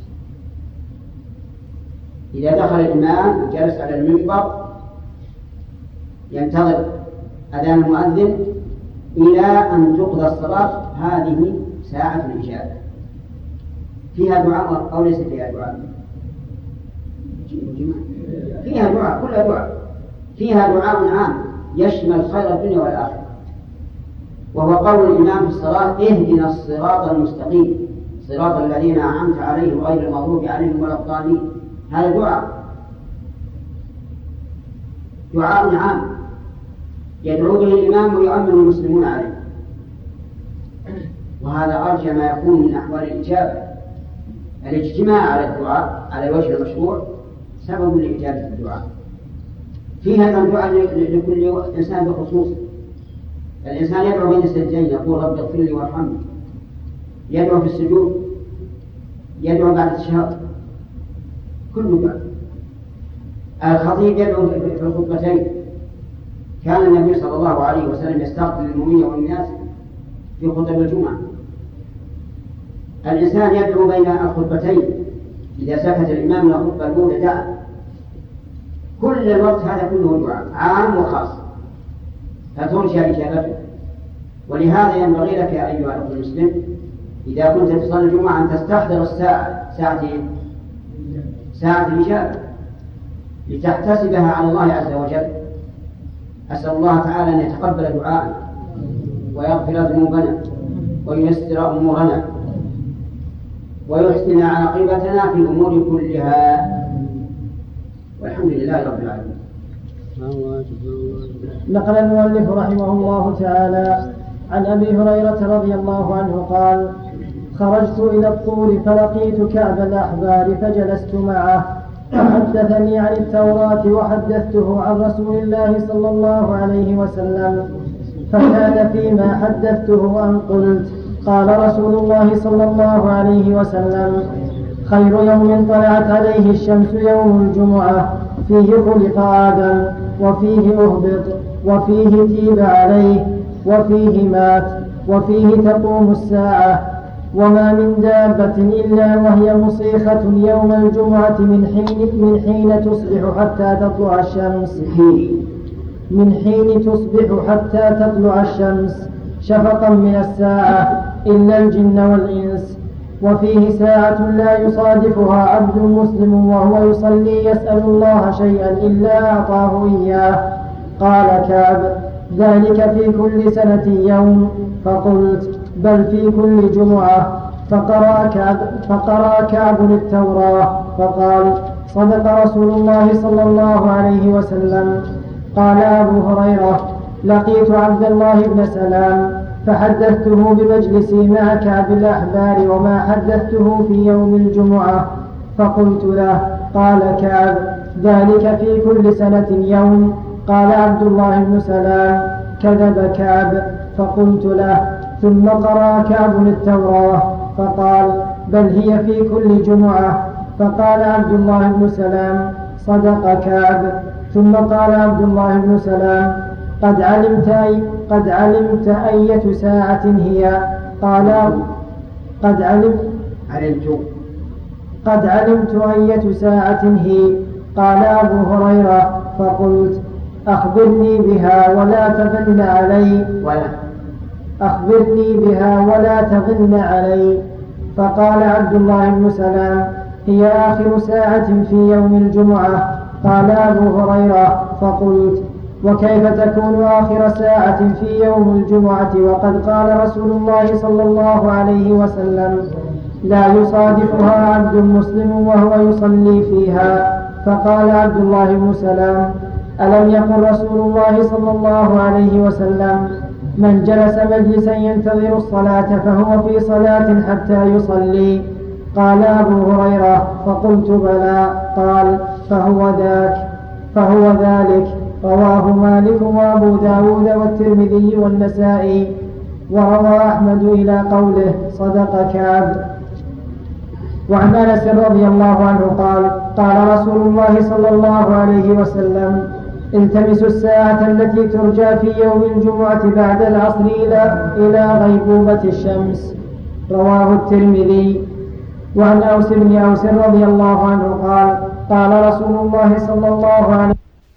إذا دخل الإمام جلس على المنبر ينتظر أذان المؤذن إلى أن تقضى الصلاة، هذه ساعة الإجابة. فيها دعاء أو ليس فيها دعاء؟ فيها دعاء، كلها دعاء. فيها دعاء عام يشمل خير الدنيا والآخرة، وهو قول الإمام في الصلاة: اهدنا الصراط المستقيم صراط الذين أنعمت عليهم غير المغضوب عليهم ولا الضالين. هذا دعاء عام يدعو به الإمام ويؤمن المسلمون عليه، وهذا أرجى ما يكون من أحوال الإجابة. الاجتماع على الدعاء على الوجه المشروع سبب لإجابة الدعاء. فيها الدعاء لكل إنسان بخصوص. الإنسان يدعو بين السجدين يقول: رب اغفر لي وارحمني، يدعو في السجود، يدعو بعد التشهد، كل دعاء. الخطيب يدعو في الخطبتين. كان النبي صلى الله عليه وسلم يستغفر للمؤمنين والمؤمنات في خطب الجمعة. الإنسان يدعو بين الخطبتين، إذا سكت الإمام من الخطبة الأولى دعا. كل الوقت هذا كله دعاء عام وخاص، فترجى إجابته. ولهذا ينبغي لك يا أيها الأخ المسلم إذا كنت تصلي الجمعة أن تستحضر ساعة الإجابة لتحتسبها على الله عز وجل. أسأل الله تعالى أن يتقبل دعاءنا ويغفر ذنوبنا وييسر أمورنا ويحسن عاقبتنا في الأمور كلها، والحمد لله رب العالمين. نقل المؤلف رحمه الله تعالى عن أبي هريرة رضي الله عنه قال خرجت إلى الطور فلقيت كعب الأحبار فجلست معه فحدثني عن التوراة وحدثته عن رسول الله صلى الله عليه وسلم، فكان فيما حدثته أن قلت قال رسول الله صلى الله عليه وسلم خير يوم طلعت عليه الشمس يوم الجمعة، فيه خلق آدم وفيه أهبط وفيه تيب عليه وفيه مات وفيه تقوم الساعة، وما من دابة إلا وهي مصيخة يوم الجمعة من حين تصبح حتى تطلع الشمس حتى تطلع الشمس شفقا من الساعة إلا الجن والإنس، وفيه ساعة لا يصادفها عبد مسلم وهو يصلي يسأل الله شيئا إلا أعطاه إياه. قال كعب ذلك في كل سنة يوم، فقلت بل في كل جمعة. فقرأ كعب التوراة فقال صدق رسول الله صلى الله عليه وسلم. قال أبو هريرة لقيت عبد الله بن سلام فحدثته بمجلسي مع كعب الأحبار وما حدثته في يوم الجمعة، فقلت له قال كعب ذلك في كل سنة يوم. قال عبد الله بن سلام كذب كعب. فقلت له ثم قرأ كعب التوراة فقال بل هي في كل جمعة. فقال عبد الله بن سلام صدق كعب. ثم قال عبد الله بن سلام قد علمت أية ساعة هي؟ قال قد علمت أية ساعة هي. قال أبو هريرة فقلت أخبرني بها ولا تغن علي. فقال عبد الله بن سلام هي آخر ساعة في يوم الجمعة. قال أبو هريرة فقلت وكيف تكون آخر ساعة في يوم الجمعة وقد قال رسول الله صلى الله عليه وسلم لا يصادفها عبد مسلم وهو يصلي فيها. فقال عبد الله بن سلام ألم يقل رسول الله صلى الله عليه وسلم من جلس مجلسا ينتظر الصلاة فهو في صلاة حتى يصلي؟ قال أبو هريرة فقلت بلى. قال فهو ذلك. رواه مالك وأبو داود والترمذي والنسائي، وروى أحمد إلى قوله صدق كعب. وعن أنس رضي الله عنه قال رسول الله صلى الله عليه وسلم التمسوا الساعة التي ترجى في يوم الجمعة بعد العصر إلى غيبوبة الشمس. رواه الترمذي. وعن أوس بن أوس رضي الله عنه قال رسول الله صلى الله عليه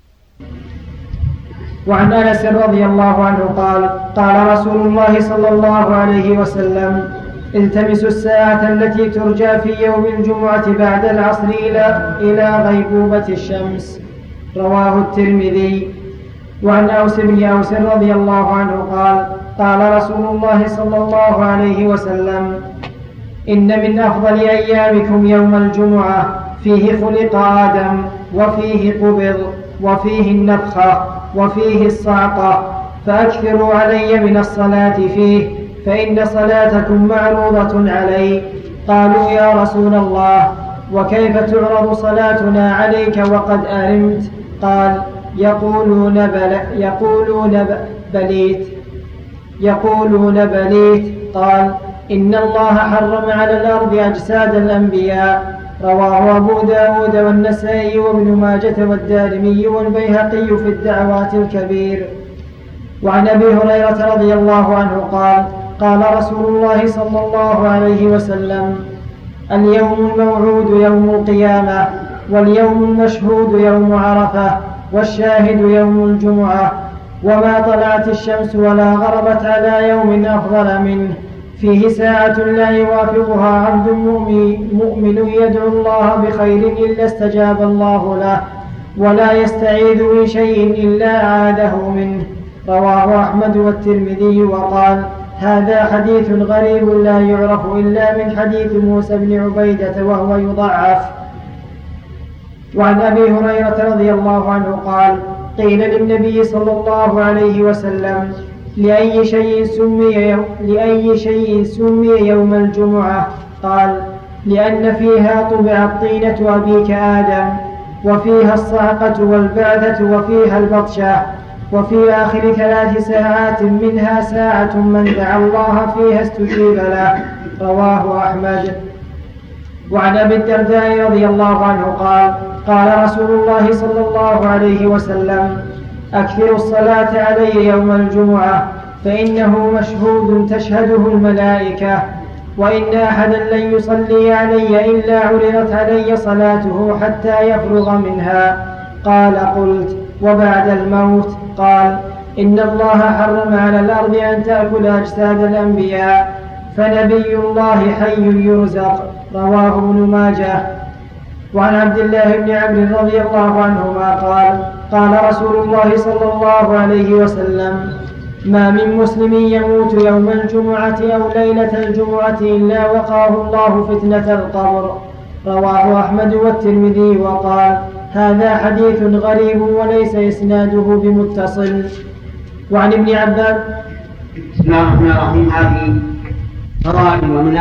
وعن أنس رضي الله عنه قال رسول الله صلى الله عليه وسلم التمسوا الساعة التي ترجى في يوم الجمعة بعد العصر إلى غيبوبة الشمس. رواه الترمذي. وعن أوس بن أوس رضي الله عنه قال رسول الله صلى الله عليه وسلم إن من أفضل أيامكم يوم الجمعة فيه خلق آدم وفيه قبض وفيه النفخة وفيه الصعقة، فأكثروا علي من الصلاة فيه فإن صلاتكم معروضة علي. قالوا يا رسول الله وكيف تعرض صلاتنا عليك وقد أرمت؟ قال يقولون بليت. قال إن الله حرم على الأرض أجساد الأنبياء. رواه أبو داود والنسائي وابن ماجة والدارمي والبيهقي في الدعوات الكبير. وعن أبي هريرة رضي الله عنه قال رسول الله صلى الله عليه وسلم اليوم الموعود يوم القيامة، واليوم المشهود يوم عرفة، والشاهد يوم الجمعة. وما طلعت الشمس ولا غربت على يوم أفضل منه، فيه ساعة لا يوافقها عبد مؤمن يدعو الله بخير إلا استجاب الله له، ولا يستعيذ من شيء إلا أعاذه منه. رواه أحمد والترمذي وقال هذا حديث غريب لا يعرف إلا من حديث موسى بن عبيدة وهو يضعف. وعن أبي هريرة رضي الله عنه قيل للنبي صلى الله عليه وسلم لأي شيء سمي يوم الجمعة؟ قال: لأن فيها طبعت طينة أبيك آدم، وفيها الصعقة والبعثة، وفيها البطشة، وفي آخر 3 ساعات منها ساعة من دعا الله فيها استجيب له. رواه أحمد. وعن أبي الدرداء رضي الله عنه قال: قال رسول الله صلى الله عليه وسلم: أكثروا الصلاة علي يوم الجمعة، فإنه مشهود تشهده الملائكة، وإن أحدا لن يصلي علي إلا عرضت علي صلاته حتى يفرغ منها. قال: قلت: وبعد الموت؟ قال: إن الله حرم على الأرض أن تأكل أجساد الأنبياء، فنبي الله حي يرزق. رواه ابن ماجه. وعن عبد الله بن عمرو رضي الله عنهما قال: قال رسول الله صلى الله عليه وسلم: ما من مسلم يموت يوم الجمعة أو ليلة الجمعة إلا وقاه الله فتنة القبر. رواه أحمد والترمذي وقال: هذا حديث غريب وليس إسناده بمتصل. وعن ابن عباس: بسم الله الرحمن الرحيم. هذه فضائل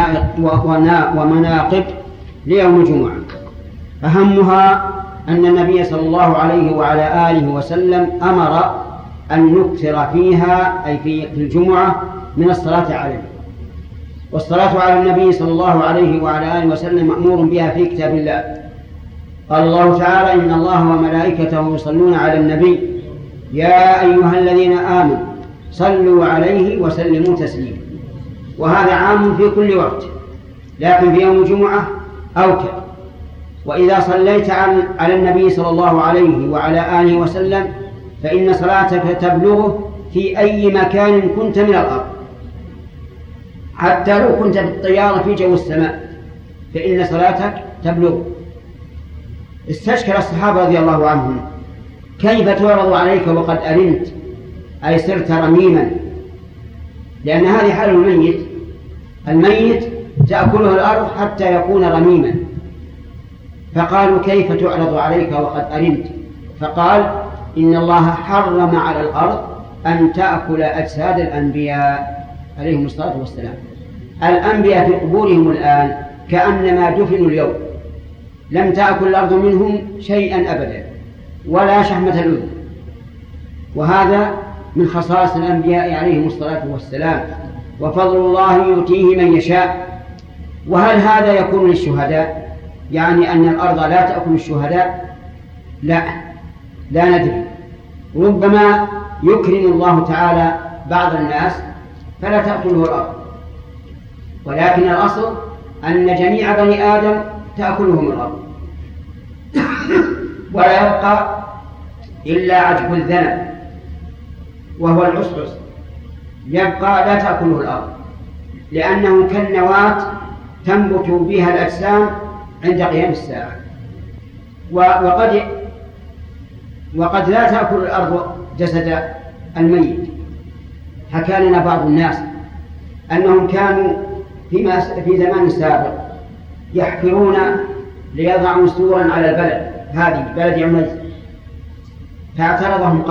ومناقب ليوم الجمعة. أهمها أن النبي صلى الله عليه وعلى آله وسلم أمر أن نكثر فيها أي في الجمعة من الصلاة عليه. والصلاة على النبي صلى الله عليه وعلى آله وسلم مأمور بها في كتاب الله. قال الله تعالى: إن الله وملائكته يصلون على النبي يا أيها الذين آمنوا صلوا عليه وسلموا تسليما. وهذا عام في كل وقت، لكن في يوم الجمعة أوكد. وإذا صليت على النبي صلى الله عليه وعلى آله وسلم فإن صلاتك تبلغه في أي مكان كنت من الأرض، حتى لو كنت بالطيارة في جو السماء فإن صلاتك تبلغه. استشكل الصحابة رضي الله عنهم: كيف تعرض عليك وقد أرنت أي صرت رميما؟ لأن هذه حال الميت تأكله الأرض حتى يكون رميما. فقالوا: كيف تعرض عليك وقد أرنت؟ فقال: إن الله حرم على الأرض أن تأكل أجساد الأنبياء عليهم الصلاة والسلام. الأنبياء في قبورهم الآن كأنما دفنوا اليوم، لم تأكل الأرض منهم شيئا أبدا ولا شحمة الأذن. وهذا من خصائص الأنبياء عليهم الصلاة والسلام، وفضل الله يؤتيه من يشاء. وهل هذا يكون للشهداء؟ يعني أن الأرض لا تأكل الشهداء؟ لا ندري. ربما يكرم الله تعالى بعض الناس فلا تأكله الأرض، ولكن الأصل أن جميع بني آدم تأكلهم الأرض، ولا يبقى إلا عجب الذنب وهو العصعص، يبقى لا تأكله الأرض، لأنه كالنواة تنبت بها الأجسام عند قيام الساعة. وقد لا تأكل الأرض جسد الميت. حكى لنا بعض الناس أنهم كانوا في زمان سابق يحفرون ليضعوا سورا على البلد، هذه بلد عميز، فاعترضهم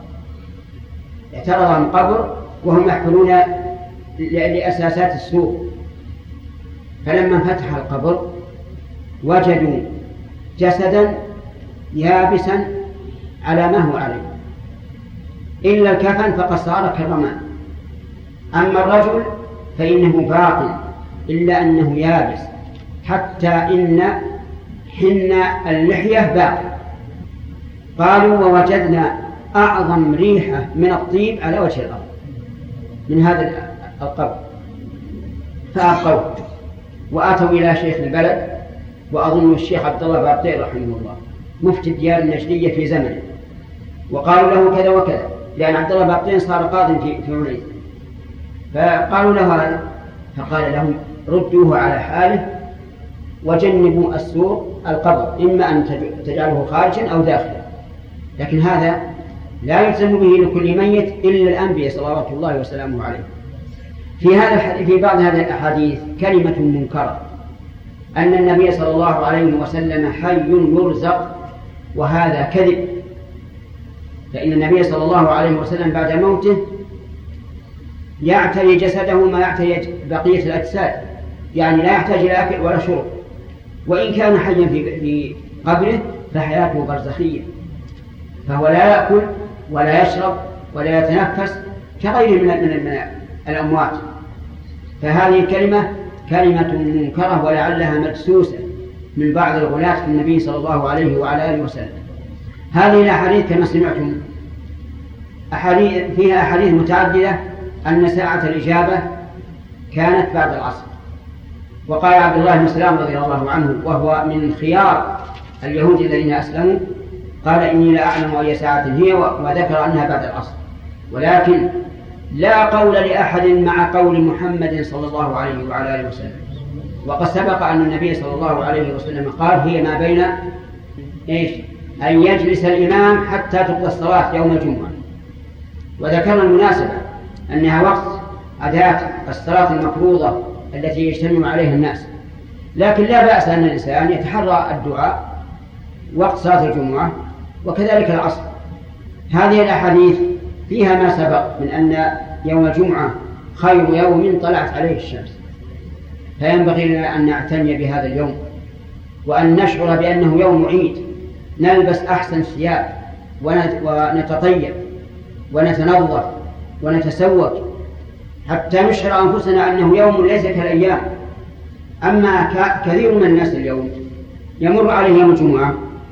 قبر وهم يحفرون لأساسات السور. فلما فتح القبر وجدوا جسدا يابسا على ما هو عليه إلا الكفن فقد صار كالرماد. أما الرجل فإنه باطل إلا أنه يابس، حتى إن حنا اللحية باطل. قالوا: ووجدنا أعظم ريحة من الطيب على وجه الأرض من هذا القبر. فأبقوه وآتوا إلى شيخ البلد، وأظن الشيخ عبد الله بابطير رحمه الله مفتي الديار النجدية في زمنه، وقالوا له كذا وكذا، لأن عبد الله بابطير صار قاضٍ في عنيز. فقالوا له هذا، فقال لهم: ردوه على حاله وجنبوا السور القبر، إما أن تجعله خارجا أو داخلا. لكن هذا لا يلزم به لكل ميت إلا الأنبياء صلوات الله وسلامه عليه. في بعض هذه الأحاديث كلمة منكرة، أن النبي صلى الله عليه وسلم حي يرزق، وهذا كذب. فإن النبي صلى الله عليه وسلم بعد موته يعتري جسده ما يعتري بقية الأجساد، يعني لا يحتاج إلى أكل ولا شرب، وإن كان حيا في قبره فحياته برزخية، فهو لا يأكل ولا يشرب ولا يتنفس كغيره من الأموات. فهذه الكلمة كلمة منكرة ولعلها مدسوسة من بعض الغلاة في النبي صلى الله عليه وعلى آله وسلم. هذه الأحاديث كما سمعتم فيها أحاديث متعددة أن ساعة الإجابة كانت بعد العصر. وقال عبد الله بن سلام رضي الله عنه وهو من خيار اليهود الذين أسلموا قال إني لا أعلم أي ساعة هي، وذكر أنها بعد العصر، ولكن لا قول لأحد مع قول محمد صلى الله عليه وعلى آله وسلم. وقد سبق أن النبي صلى الله عليه وسلم قال هي ما بين أن يجلس الإمام حتى تقضى الصلاة يوم الجمعة، وذكر المناسبة أنها وقت أداة الصلاة المفروضة التي يجتمع عليها الناس، لكن لا بأس أن الإنسان يتحرى الدعاء وقت صلاة الجمعة وكذلك العصر. هذه الأحاديث فيها ما سبق من أن يوم الجمعة خير يوم طلعت عليه الشمس، فينبغي لنا أن نعتني بهذا اليوم وأن نشعر بأنه يوم عيد، نلبس أحسن ثياب ونتطيب ونتنظف ونتسوق حتى نشعر أنفسنا أنه يوم ليس كالأيام. أما كثير من الناس اليوم يمر عليه يوم الجمعة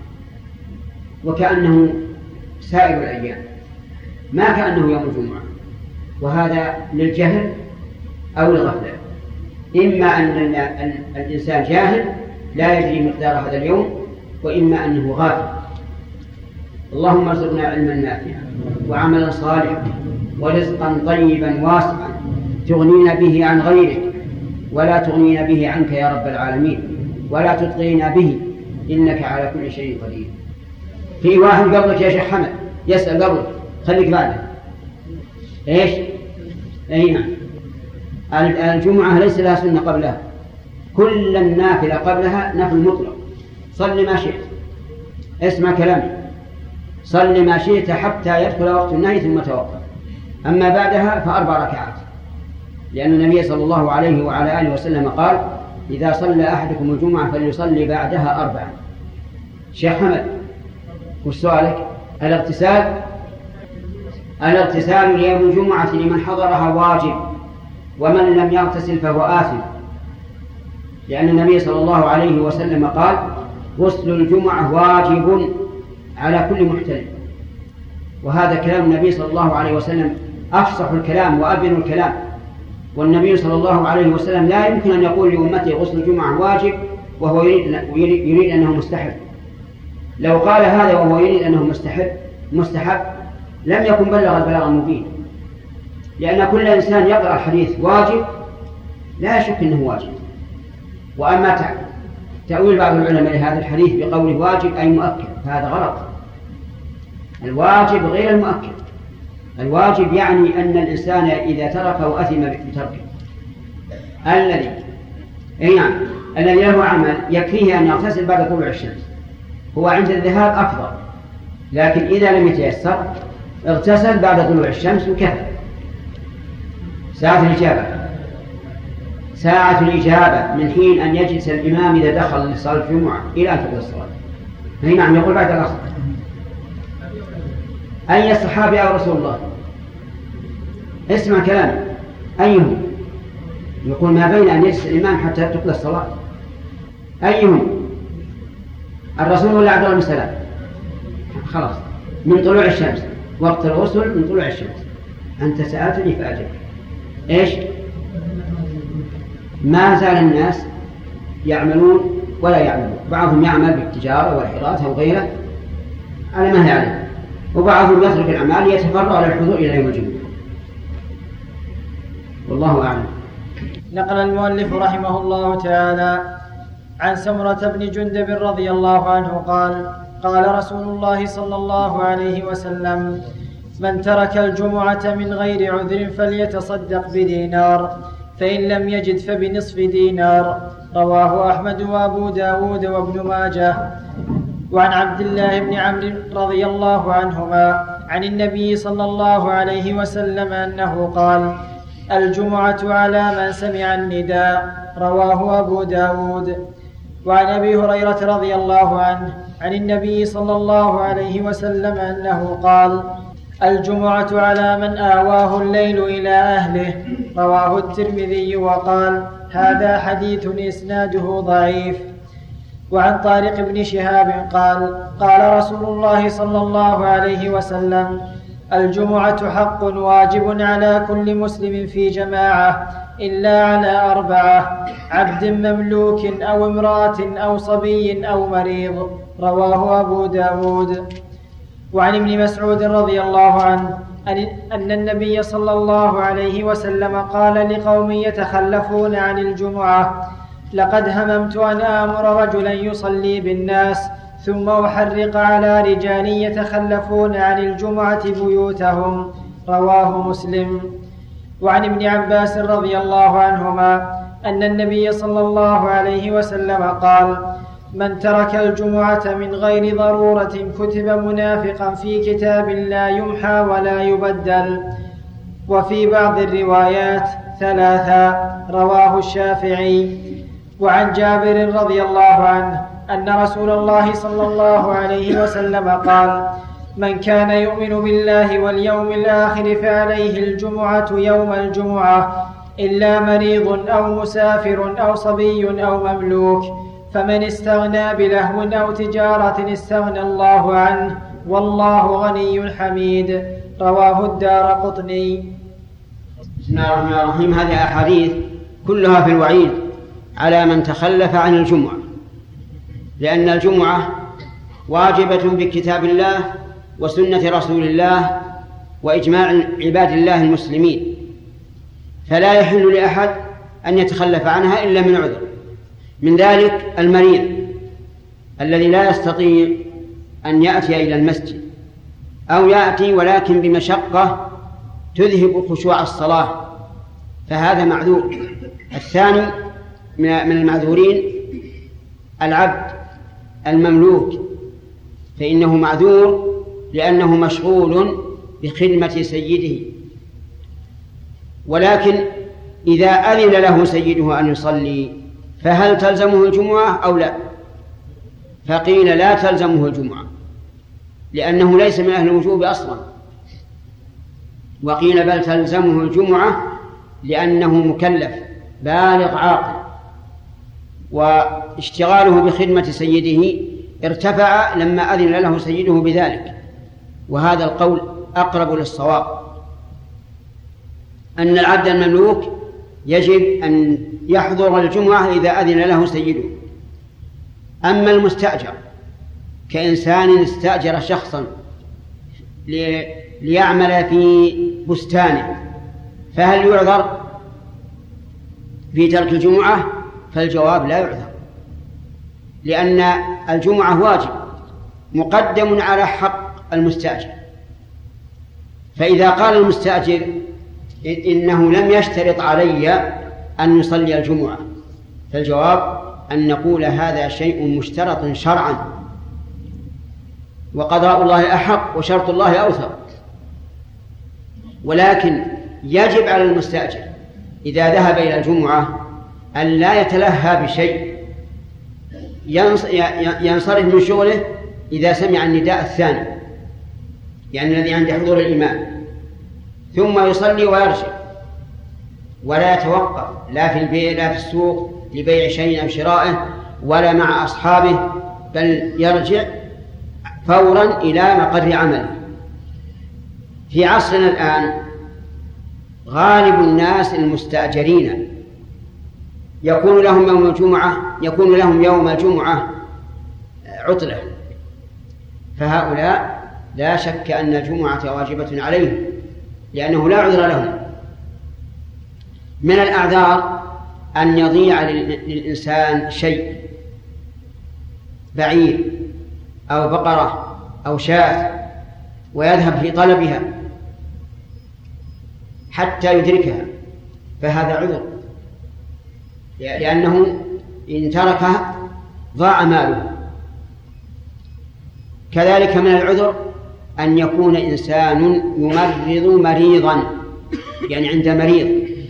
وكأنه سائر الأيام، ما كأنه يوم الجمعة، وهذا للجهل أو الغفلة. إما أن الإنسان جاهل لا يدري مقدار هذا اليوم، وإما أنه غافل. اللهم ارزقنا علما نافعا وعملا صالحا ورزقا طيبا واسعا تغنينا به عن غيرك ولا تغنينا به عنك يا رب العالمين، ولا تطغينا به إنك على كل شيء قدير. في واحد قبلك يا شيخ حمد يسأل قبلك، خليك بعده. إيش؟ نعم، الجمعة ليس لها سنة قبلها، كل النافلة قبلها نفل مطلق. صل ما شئت، اسمع كلامي، صل ما شئت حتى يدخل وقت النهي ثم توقف. أما بعدها فأربع ركعات، لأن النبي صلى الله عليه وعلى آله وسلم قال إذا صلى أحدكم الجمعة فليصلي بعدها 4. شيخ حمد وش سؤالك؟ الاغتسال ليوم الجمعة لمن حضرها واجب، ومن لم يغتسل فهو آثم، لأن النبي صلى الله عليه وسلم قال غسل الجمعة واجب على كل محتلم. وهذا كلام النبي صلى الله عليه وسلم أفصح الكلام وأبين الكلام، والنبي صلى الله عليه وسلم لا يمكن أن يقول لأمته غسل الجمعة واجب وهو يريد أنه مستحب. لو قال هذا وهو يريد أنه مستحب لم يكن بلغ البلاغ المبين، لأن كل إنسان يقرأ الحديث واجب لا يشك أنه واجب. وأما تأويل بعض العلماء لهذا الحديث بقوله واجب أي مؤكد، فهذا غلط. الواجب غير المؤكد. الواجب يعني أن الإنسان إذا تركه أثم بتركه. الذي له عمل يكفيه أن يغتسل بعد طلوع الشمس هو عند الذهاب أفضل، لكن إذا لم يتيسر اغتسل بعد طلوع الشمس وكفى. ساعة الإجابة من حين أن يجلس الإمام إذا دخل لصلاة الجمعة إلى أن تقضى الصلاة. نعم، يقول بعد العصر. أي الصحابي أو رسول الله؟ اسمع كلامي، أيهم؟ يقول ما بين أن يجلس الإمام حتى تقضى الصلاة. أيهم؟ الرسول ولا عبد الله بن سلام؟ خلاص، من طلوع الشمس، وقت الغسل من طلوع الشمس. أنت سألتني فأجبت. إيش؟ ما زال الناس يعملون ولا يعملون، بعضهم يعمل بالتجارة والحراسة وغيره على ما هي عليه، وبعضهم يترك الأعمال يتفرغ على الحضور إلى يوم الجمعة. والله أعلم. نقل المؤلف رحمه الله تعالى عن سمرة بن جندب رضي الله عنه قال قال رسول الله صلى الله عليه وسلم من ترك الجمعة من غير عذر فليتصدق بدينار، فإن لم يجد فبنصف دينار. رواه أحمد وأبو داود وابن ماجه. وعن عبد الله بن عمرو رضي الله عنهما عن النبي صلى الله عليه وسلم أنه قال الجمعة على من سمع النداء. رواه أبو داود. وعن أبي هريرة رضي الله عنه عن النبي صلى الله عليه وسلم أنه قال: الجمعة على من آواه الليل إلى أهله. رواه الترمذي وقال: هذا حديث إسناده ضعيف. وعن طارق بن شهاب قال: قال رسول الله صلى الله عليه وسلم: الجمعة حق واجب على كل مسلم في جماعة إلا على 4: عبد مملوك أو امرأة أو صبي أو مريض. رواه أبو داود. وعن ابن مسعود رضي الله عنه أن النبي صلى الله عليه وسلم قال لقوم يتخلفون عن الجمعة: لقد هممت أن آمر رجلا يصلي بالناس ثم أحرق على رجال يتخلفون عن الجمعة بيوتهم. رواه مسلم. وعن ابن عباس رضي الله عنهما أن النبي صلى الله عليه وسلم قال: من ترك الجمعة من غير ضرورة كتب منافقا في كتاب لا يمحى ولا يبدل. وفي بعض الروايات 3. رواه الشافعي. وعن جابر رضي الله عنه أن رسول الله صلى الله عليه وسلم قال: من كان يؤمن بالله واليوم الآخر فعليه الجمعة يوم الجمعة إلا مريض أو مسافر أو صبي أو مملوك، فمن استغنى بلهو أو تجارة استغنى الله عنه والله غني حميد. رواه الدارقطني. بسم الله الرحمن الرحيم. هذه أحاديث كلها في الوعيد على من تخلف عن الجمعة، لأن الجمعة واجبة بكتاب الله وسنة رسول الله وإجماع عباد الله المسلمين، فلا يحل لأحد أن يتخلف عنها إلا من عذر. من ذلك المريض الذي لا يستطيع أن يأتي إلى المسجد أو يأتي ولكن بمشقة تذهب خشوع الصلاة، فهذا معذور. الثاني من المعذورين العبد المملوك، فإنه معذور لأنه مشغول بخدمة سيده، ولكن إذا أذن له سيده أن يصلي فهل تلزمه الجمعة أو لا؟ فقيل لا تلزمه الجمعة لأنه ليس من أهل الوجوب أصلا، وقيل بل تلزمه الجمعة لأنه مكلف بالغ عاقل، واشتغاله بخدمة سيده ارتفع لما أذن له سيده بذلك. وهذا القول أقرب للصواب، أن العبد المملوك يجب أن يحضر الجمعة إذا أذن له سيده. أما المستأجر كإنسان استأجر شخصا ليعمل في بستانه، فهل يعذر في ترك الجمعة؟ فالجواب لا يعذر، لأن الجمعة واجب مقدم على حق المستأجر. فإذا قال المستأجر إنه لم يشترط علي أن يصلي الجمعة، فالجواب أن نقول هذا شيء مشترط شرعا، وقضاء الله أحق وشرط الله أوثق. ولكن يجب على المستأجر إذا ذهب إلى الجمعة أن لا يتلهى بشيء، ينصرف من شغله إذا سمع النداء الثاني، يعني الذي عند حضور الإمام، ثم يصلي ويرجع ولا يتوقف لا في البيت لا في السوق لبيع شيء أو شرائه ولا مع أصحابه، بل يرجع فورا إلى مقر عمله. في عصرنا الآن غالب الناس المستأجرين يكون لهم يوم الجمعة عطلة، فهؤلاء لا شك أن الجمعة واجبة عليهم لأنه لا عذر لهم. من الأعذار أن يضيع للإنسان شيء، بعير أو بقرة أو شاة، ويذهب في طلبها حتى يدركها، فهذا عذر، لأنه إن تركها ضاع ماله. كذلك من العذر أن يكون إنسان يمرض مريضا، يعني عند مريض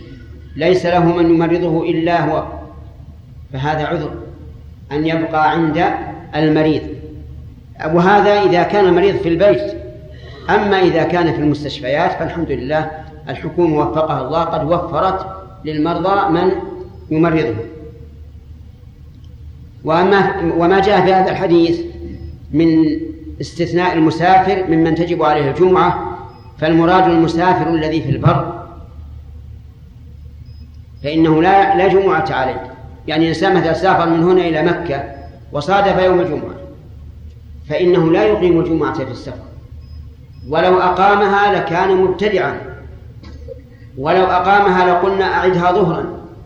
ليس له من يمرضه إلا هو، فهذا عذر أن يبقى عند المريض. وهذا إذا كان المريض في البيت. أما إذا كان في المستشفيات فالحمد لله الحكومة وفقها الله قد وفرت للمرضى من يمرضه. وما جاء في هذا الحديث من استثناء المسافر ممن تجب عليه الجمعة، فالمراد المسافر الذي في البر، فإنه لا جمعة عليه. يعني إنسان مثلا سافر من هنا إلى مكة وصادف يوم الجمعة فإنه لا يقيم الجمعة في السفر، ولو أقامها لكان مبتدعا، ولو أقامها لقلنا أعدها ظهرا،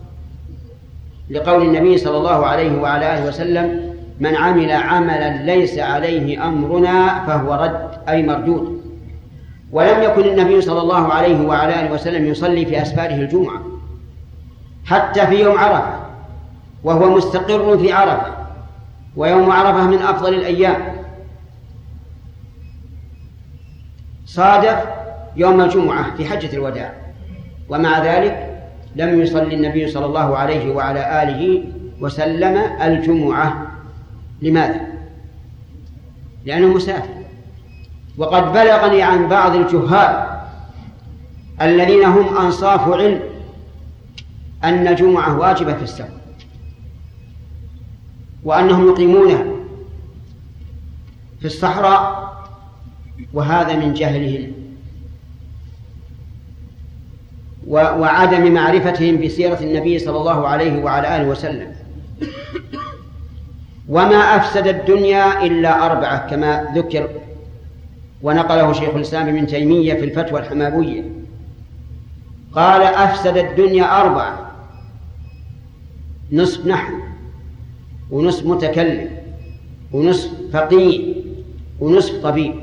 لقول النبي صلى الله عليه وعلى آله وسلم: من عمل عملا ليس عليه أمرنا فهو رد، أي مردود. ولم يكن النبي صلى الله عليه وعلى آله وسلم يصلي في أسفاره الجمعة حتى في يوم عرفة، وهو مستقر في عرفة، ويوم عرفة من أفضل الأيام، صادف يوم الجمعة في حجة الوداع، ومع ذلك لم يصلي النبي صلى الله عليه وعلى آله وسلم الجمعة. لماذا؟ لأنه مسافر. وقد بلغني عن بعض الجهال الذين هم أنصاف علم أن الجمعة واجبة في السفر، وأنهم يقيمونها في الصحراء، وهذا من جهلهم وعدم معرفتهم بسيرة النبي صلى الله عليه وعلى آله وسلم. وما أفسد الدنيا إلا 4 كما ذكر ونقله شيخ الإسلام ابن تيمية في الفتوى الحماوية، قال: أفسد الدنيا 4: نصف نحو، ونصف متكلم، ونصف فقيه، ونصف طبيب.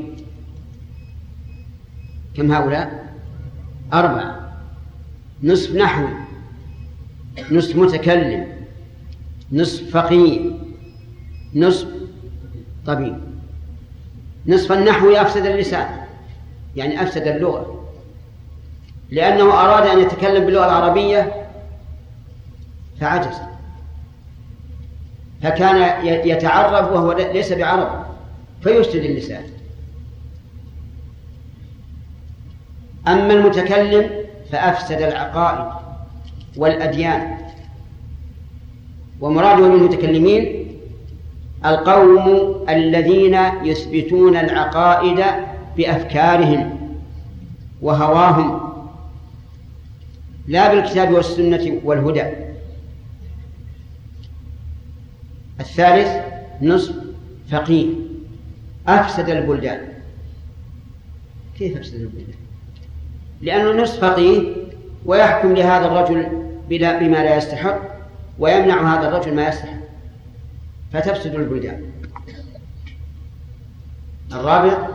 كم هؤلاء؟ 4: نصف نحو، نصف متكلم، نصف فقيه، نصف طبيب. نصف النحو أفسد اللسان، يعني أفسد اللغة، لأنه أراد أن يتكلم باللغة العربية فعجز، فكان يتعرب وهو ليس بعرب فيفسد اللسان. أما المتكلم فأفسد العقائد والأديان. ومراده بالمتكلمين القوم الذين يثبتون العقائد بأفكارهم وهواهم لا بالكتاب والسنة والهدى. الثالث: نصف فقيه، أفسد البلدان. كيف أفسد البلدان؟ لأنه نصف فقيه ويحكم لهذا الرجل بما لا يستحق، ويمنع هذا الرجل ما يستحق، فتفسد البلدان. الرابع: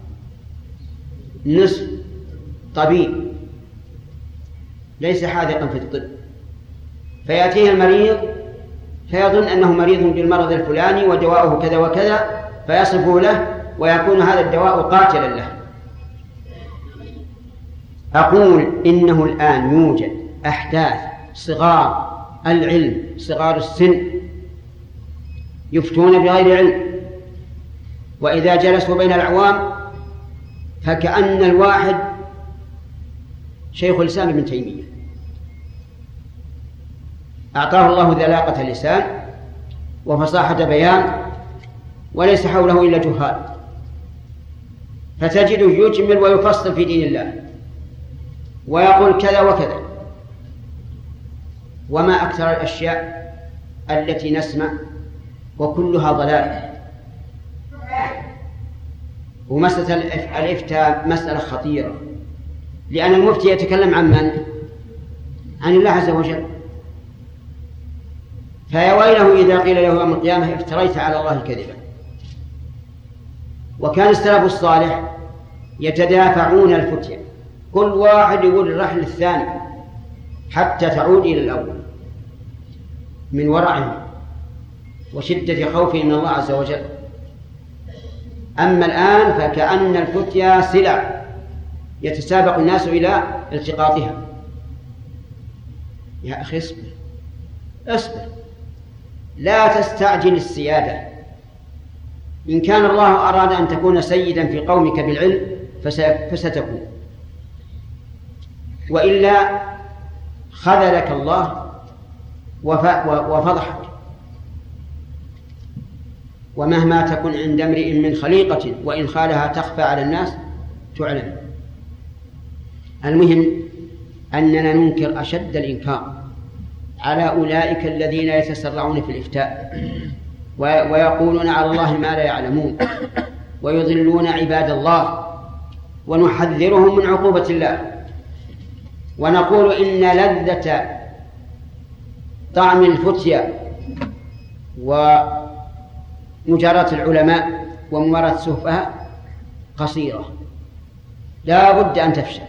نصف طبيب، ليس حاذقا في الطب، فيأتيه المريض فيظن أنه مريض بالمرض الفلاني ودواؤه كذا وكذا، فيصفه له ويكون هذا الدواء قاتلا له. أقول إنه الآن يوجد أحداث صغار العلم، صغار السن، يفتون بغير علم، وإذا جلسوا بين العوام فكأن الواحد شيخ الإسلام ابن تيمية، أعطاه الله ذلاقة اللسان وفصاحة بيان، وليس حوله إلا جهال، فتجده يجمل ويفصل في دين الله ويقول كذا وكذا. وما أكثر الأشياء التي نسمع وكلها ضلال. ومسألة الإفتاء مسألة خطيرة، لأن المفتي يتكلم عن من؟ عن الله عز وجل. فيا ويله إذا قيل له يوم القيامة افتريت على الله كذبا. وكان السلف الصالح يتدافعون الفتية، كل واحد يقول الرحل الثاني حتى تعود إلى الأول، من ورعه وشدة خوفه من الله عز وجل. أما الآن فكأن الفتية سلع يتسابق الناس إلى التقاطها. يا أخي اصبر لا تستعجل السيادة. إن كان الله أراد أن تكون سيدا في قومك بالعلم فستكون، وإلا خذلك الله وفضحك. ومهما تكن عند امرئ من خليقة وإن خالها تخفى على الناس تعلم. المهم أننا ننكر أشد الإنكار على أولئك الذين يتسرعون في الإفتاء ويقولون على الله ما لا يعلمون ويضلون عباد الله، ونحذرهم من عقوبة الله، ونقول إن لذة طعم الفتيا ومجاراة العلماء وممارسة السفهاء قصيرة لا بد أن تفشل.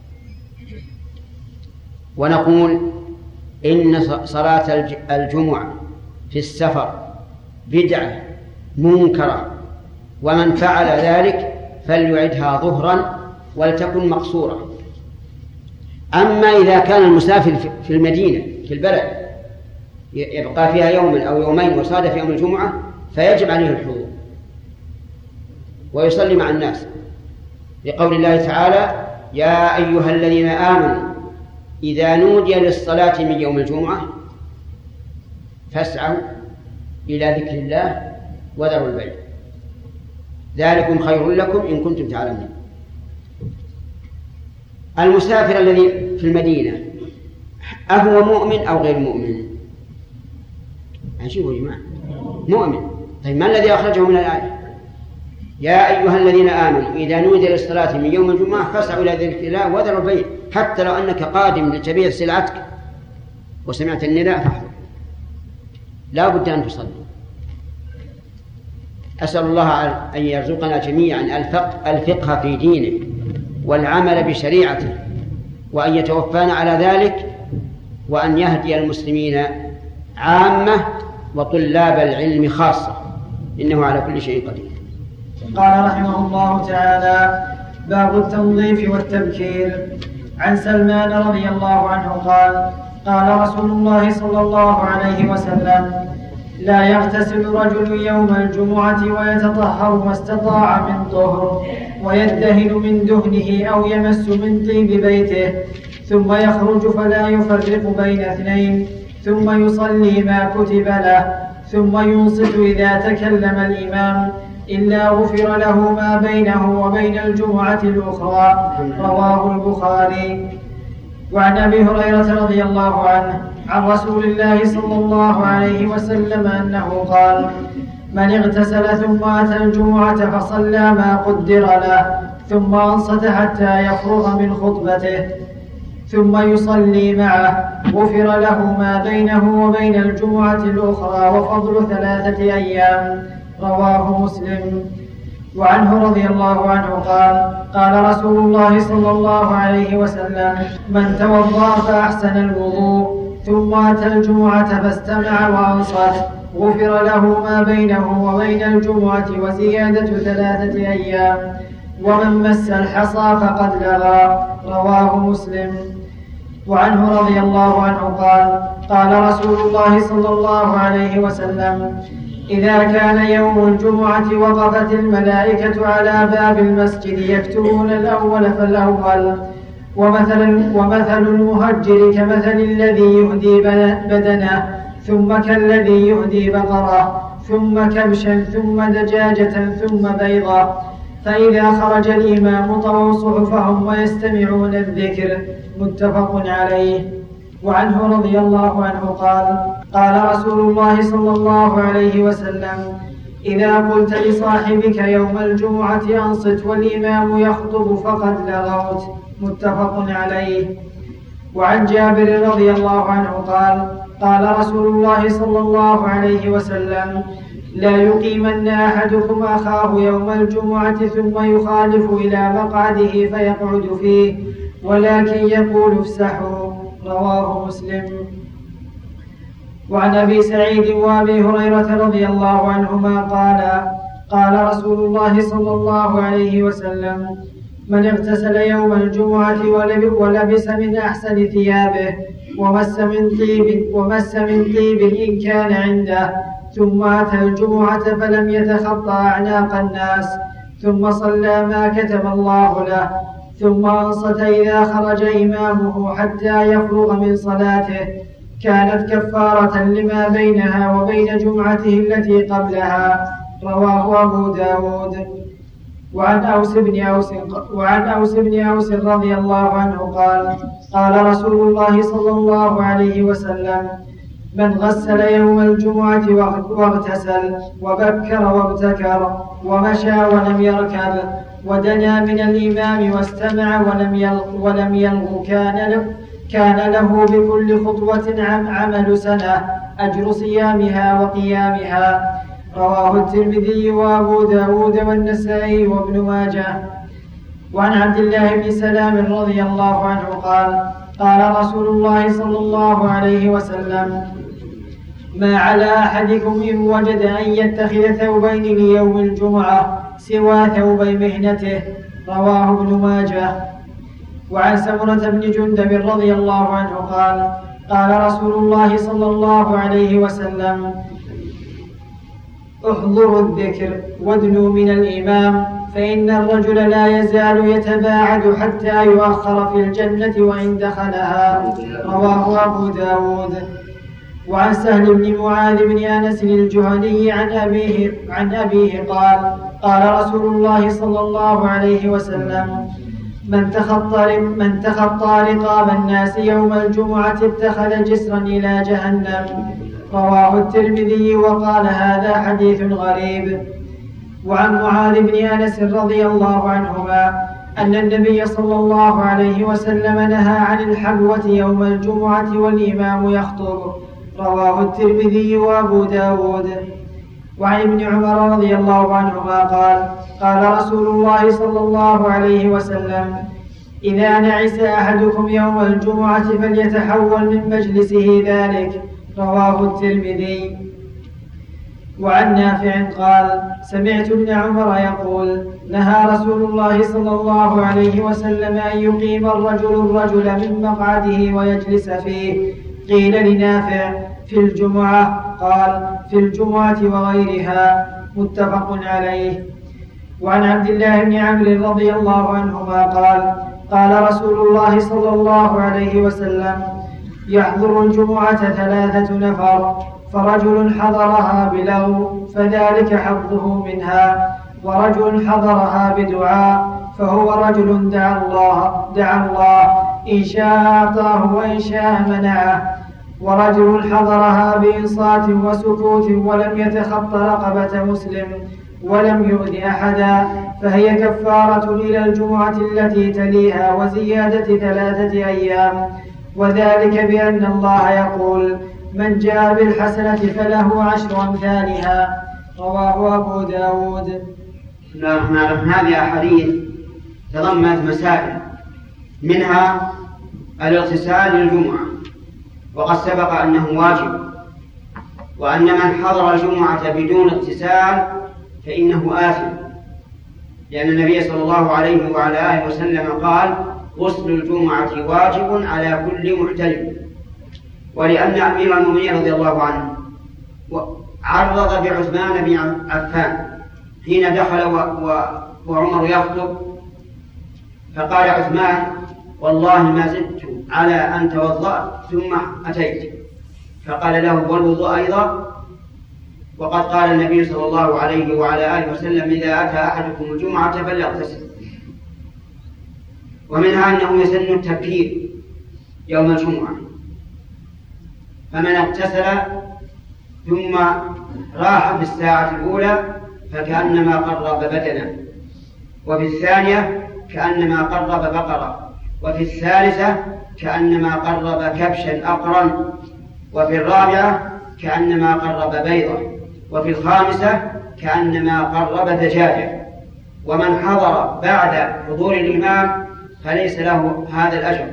ونقول إن صلاة الجمعة في السفر بدعة منكرة، ومن فعل ذلك فليعدها ظهرا ولتكن مقصورة. أما إذا كان المسافر في المدينة في البلد يبقى فيها يوما أو يومين وصادف يوم الجمعة فيجب عليه الحضور ويصلي مع الناس، لقول الله تعالى: يا أيها الذين آمنوا إذا نودي للصلاة من يوم الجمعة فاسعوا إلى ذكر الله وذروا البيع ذلكم خير لكم إن كنتم تعلمون. المسافر الذي في المدينة أهو مؤمن أو غير مؤمن؟ عجيب يا جماعة، مؤمن. طيب ما الذي أخرجه من الآية؟ يا أيها الذين آمنوا إذا نودي للصلاة من يوم الجمعة فاسعوا إلى ذكر الله وذروا البيع. حتى لو أنك قادم لتبيع سلعتك وسمعت النداء فاحضر، لا بد أن تصلي. أسأل الله أن يرزقنا جميعا الفقه في دينه والعمل بشريعته، وأن يتوفانا على ذلك، وأن يهدي المسلمين عامة وطلاب العلم خاصة، إنه على كل شيء قدير. قال رحمه الله تعالى: باب التنظيف والتبكير. عن سلمان رضي الله عنه قال: قال رسول الله صلى الله عليه وسلم: لا يغتسل رجل يوم الجمعة ويتطهر ما استطاع من طهر ويدهن من دهنه أو يمس من طيب بيته ثم يخرج فلا يفرق بين اثنين ثم يصلي ما كتب له ثم ينصت إذا تكلم الإمام إلا غفر له ما بينه وبين الجمعة الأخرى. رواه البخاري. وعن أبي هريرة رضي الله عنه عن رسول الله صلى الله عليه وسلم أنه قال: من اغتسل ثم أتى الجمعة فصلى ما قدر له ثم أنصت حتى يفرغ من خطبته ثم يصلي معه غفر له ما بينه وبين الجمعة الأخرى وفضل 3 أيام. رواه مسلم. وعنه رضي الله عنه قال: قال رسول الله صلى الله عليه وسلم: من توضأ فأحسن الوضوء ثم أتى الجمعة فاستمع وأنصت غفر له ما بينه وبين الجمعة وزيادة 3 أيام. ومن مس الحصى فقد لغى. رواه مسلم. وعنه رضي الله عنه قال: قال رسول الله صلى الله عليه وسلم: إذا كان يوم الجمعة وقفت الملائكة على باب المسجد يكتبون الأول فالأول، ومثل المهجر كمثل الذي يهدي بدنه ثم كالذي يهدي بقرة ثم كبشا ثم دجاجة ثم بيضة، فإذا خرج الإمام طووا صحفهم ويستمعون الذكر. متفق عليه. وعنه رضي الله عنه قال: قال رسول الله صلى الله عليه وسلم: إذا قلت لصاحبك يوم الجمعة أنصت والإمام يخطب فقد لغوت. متفق عليه. وعن جابر رضي الله عنه قال: قال رسول الله صلى الله عليه وسلم: لا يقيمن أحدكم أخاه يوم الجمعة ثم يخالف إلى مقعده فيقعد فيه، ولكن يقول افسحوا. رواه مسلم. وعن أبي سعيد وأبي هريرة رضي الله عنهما قال: قال رسول الله صلى الله عليه وسلم: من اغتسل يوم الجمعة ولبس من أحسن ثيابه ومس من طيب إن كان عنده، ثم أتى الجمعة فلم يتخطى أعناق الناس، ثم صلى ما كتب الله له، ثم أنصت إذا خرج إمامه حتى يفرغ من صلاته، كانت كفارة لما بينها وبين جمعته التي قبلها. رواه أبو داود. وعن أوس بن أوس رضي الله عنه قال: قال رسول الله صلى الله عليه وسلم: من غسل يوم الجمعة واغتسل وبكر وابتكر ومشى ولم يركب ودنا من الإمام واستمع ولم يلغ كان له بكل خطوة عمل سنة أجر صيامها وقيامها. رواه الترمذي وأبو داود والنسائي وابن ماجه. وعن عبد الله بن سلام رضي الله عنه قال: قال رسول الله صلى الله عليه وسلم: ما على أحدكم إن وجد أن يتخذ ثوبين ليوم الجمعة سوى ثوبي مهنته. رواه ابن ماجه. وعن سمرة بن جندب رضي الله عنه قال: قال رسول الله صلى الله عليه وسلم: احضروا الذكر وادنوا من الإمام، فإن الرجل لا يزال يتباعد حتى يؤخر في الجنة وإن دخلها. رواه أبو داود. وعن سهل بن معاذ بن أنس الجهني عن أبيه قال: قال رسول الله صلى الله عليه وسلم: من تخطى رقاب الناس يوم الجمعة اتخذ جسرا إلى جهنم. رواه الترمذي وقال: هذا حديث غريب. وعن معاذ بن أنس رضي الله عنهما أن النبي صلى الله عليه وسلم نهى عن الحبوة يوم الجمعة والإمام يخطب. رواه الترمذي وأبو داود. وعن ابن عمر رضي الله عنهما قال: قال رسول الله صلى الله عليه وسلم: إذا نعس أحدكم يوم الجمعة فليتحول من مجلسه ذلك. رواه الترمذي. وعن نافع قال: سمعت ابن عمر يقول: نهى رسول الله صلى الله عليه وسلم أن يقيم الرجل من مقعده ويجلس فيه. قيل لنافع: في الجمعة؟ قال: في الجمعة وغيرها. متفق عليه. وعن عبد الله بن عمرو رضي الله عنهما قال: قال رسول الله صلى الله عليه وسلم: يحضر الجمعة 3 نفر، فرجل حضرها بلغو فذلك حظه منها، ورجل حضرها بدعاء فهو رجل دعا الله إن شاء أعطاه وإن شاء منعه، ورجل حضرها بإنصات وسكوت ولم يتخط رقبة مسلم ولم يؤذ أحدا، فهي كفارة إلى الجمعة التي تليها وزيادة 3 أيام. وذلك بأن الله يقول: من جاء بالحسنة فله 10 أمثالها. رواه أبو داود. بسم الله الرحمن الرحيم. هذه أحاديث تضمنت مسائل، منها الاغتسال للجمعة، وقد سبق أنه واجب، وأن من حضر الجمعة بدون اغتسال فإنه آثم، لأن النبي صلى الله عليه وعلى آله وسلم قال: غسل الجمعة واجب على كل محتلم. ولأن أمير المؤمنين رضي الله عنه عرض بعثمان بن عفان حين دخل وعمر يخطب، فقال عثمان: والله ما زدت على أن توضأت ثم أتيت. فقال له: والوضوء أيضا؟ وقد قال النبي صلى الله عليه وعلى آله وسلم: إذا أتى أحدكم الجمعة فليغتسل. ومنها أنه يسن التبكير يوم الجمعة، فمن اغتسل ثم راح في الساعة الأولى فكأنما قرب بدنا، وفي الثانية كأنما قرب بقرة، وفي الثالثة كأنما قرب كبشا أقرن، وفي الرابعة كأنما قرب بيضة، وفي الخامسة كأنما قرب دجاجة. ومن حضر بعد حضور الإمام فليس له هذا الأجر.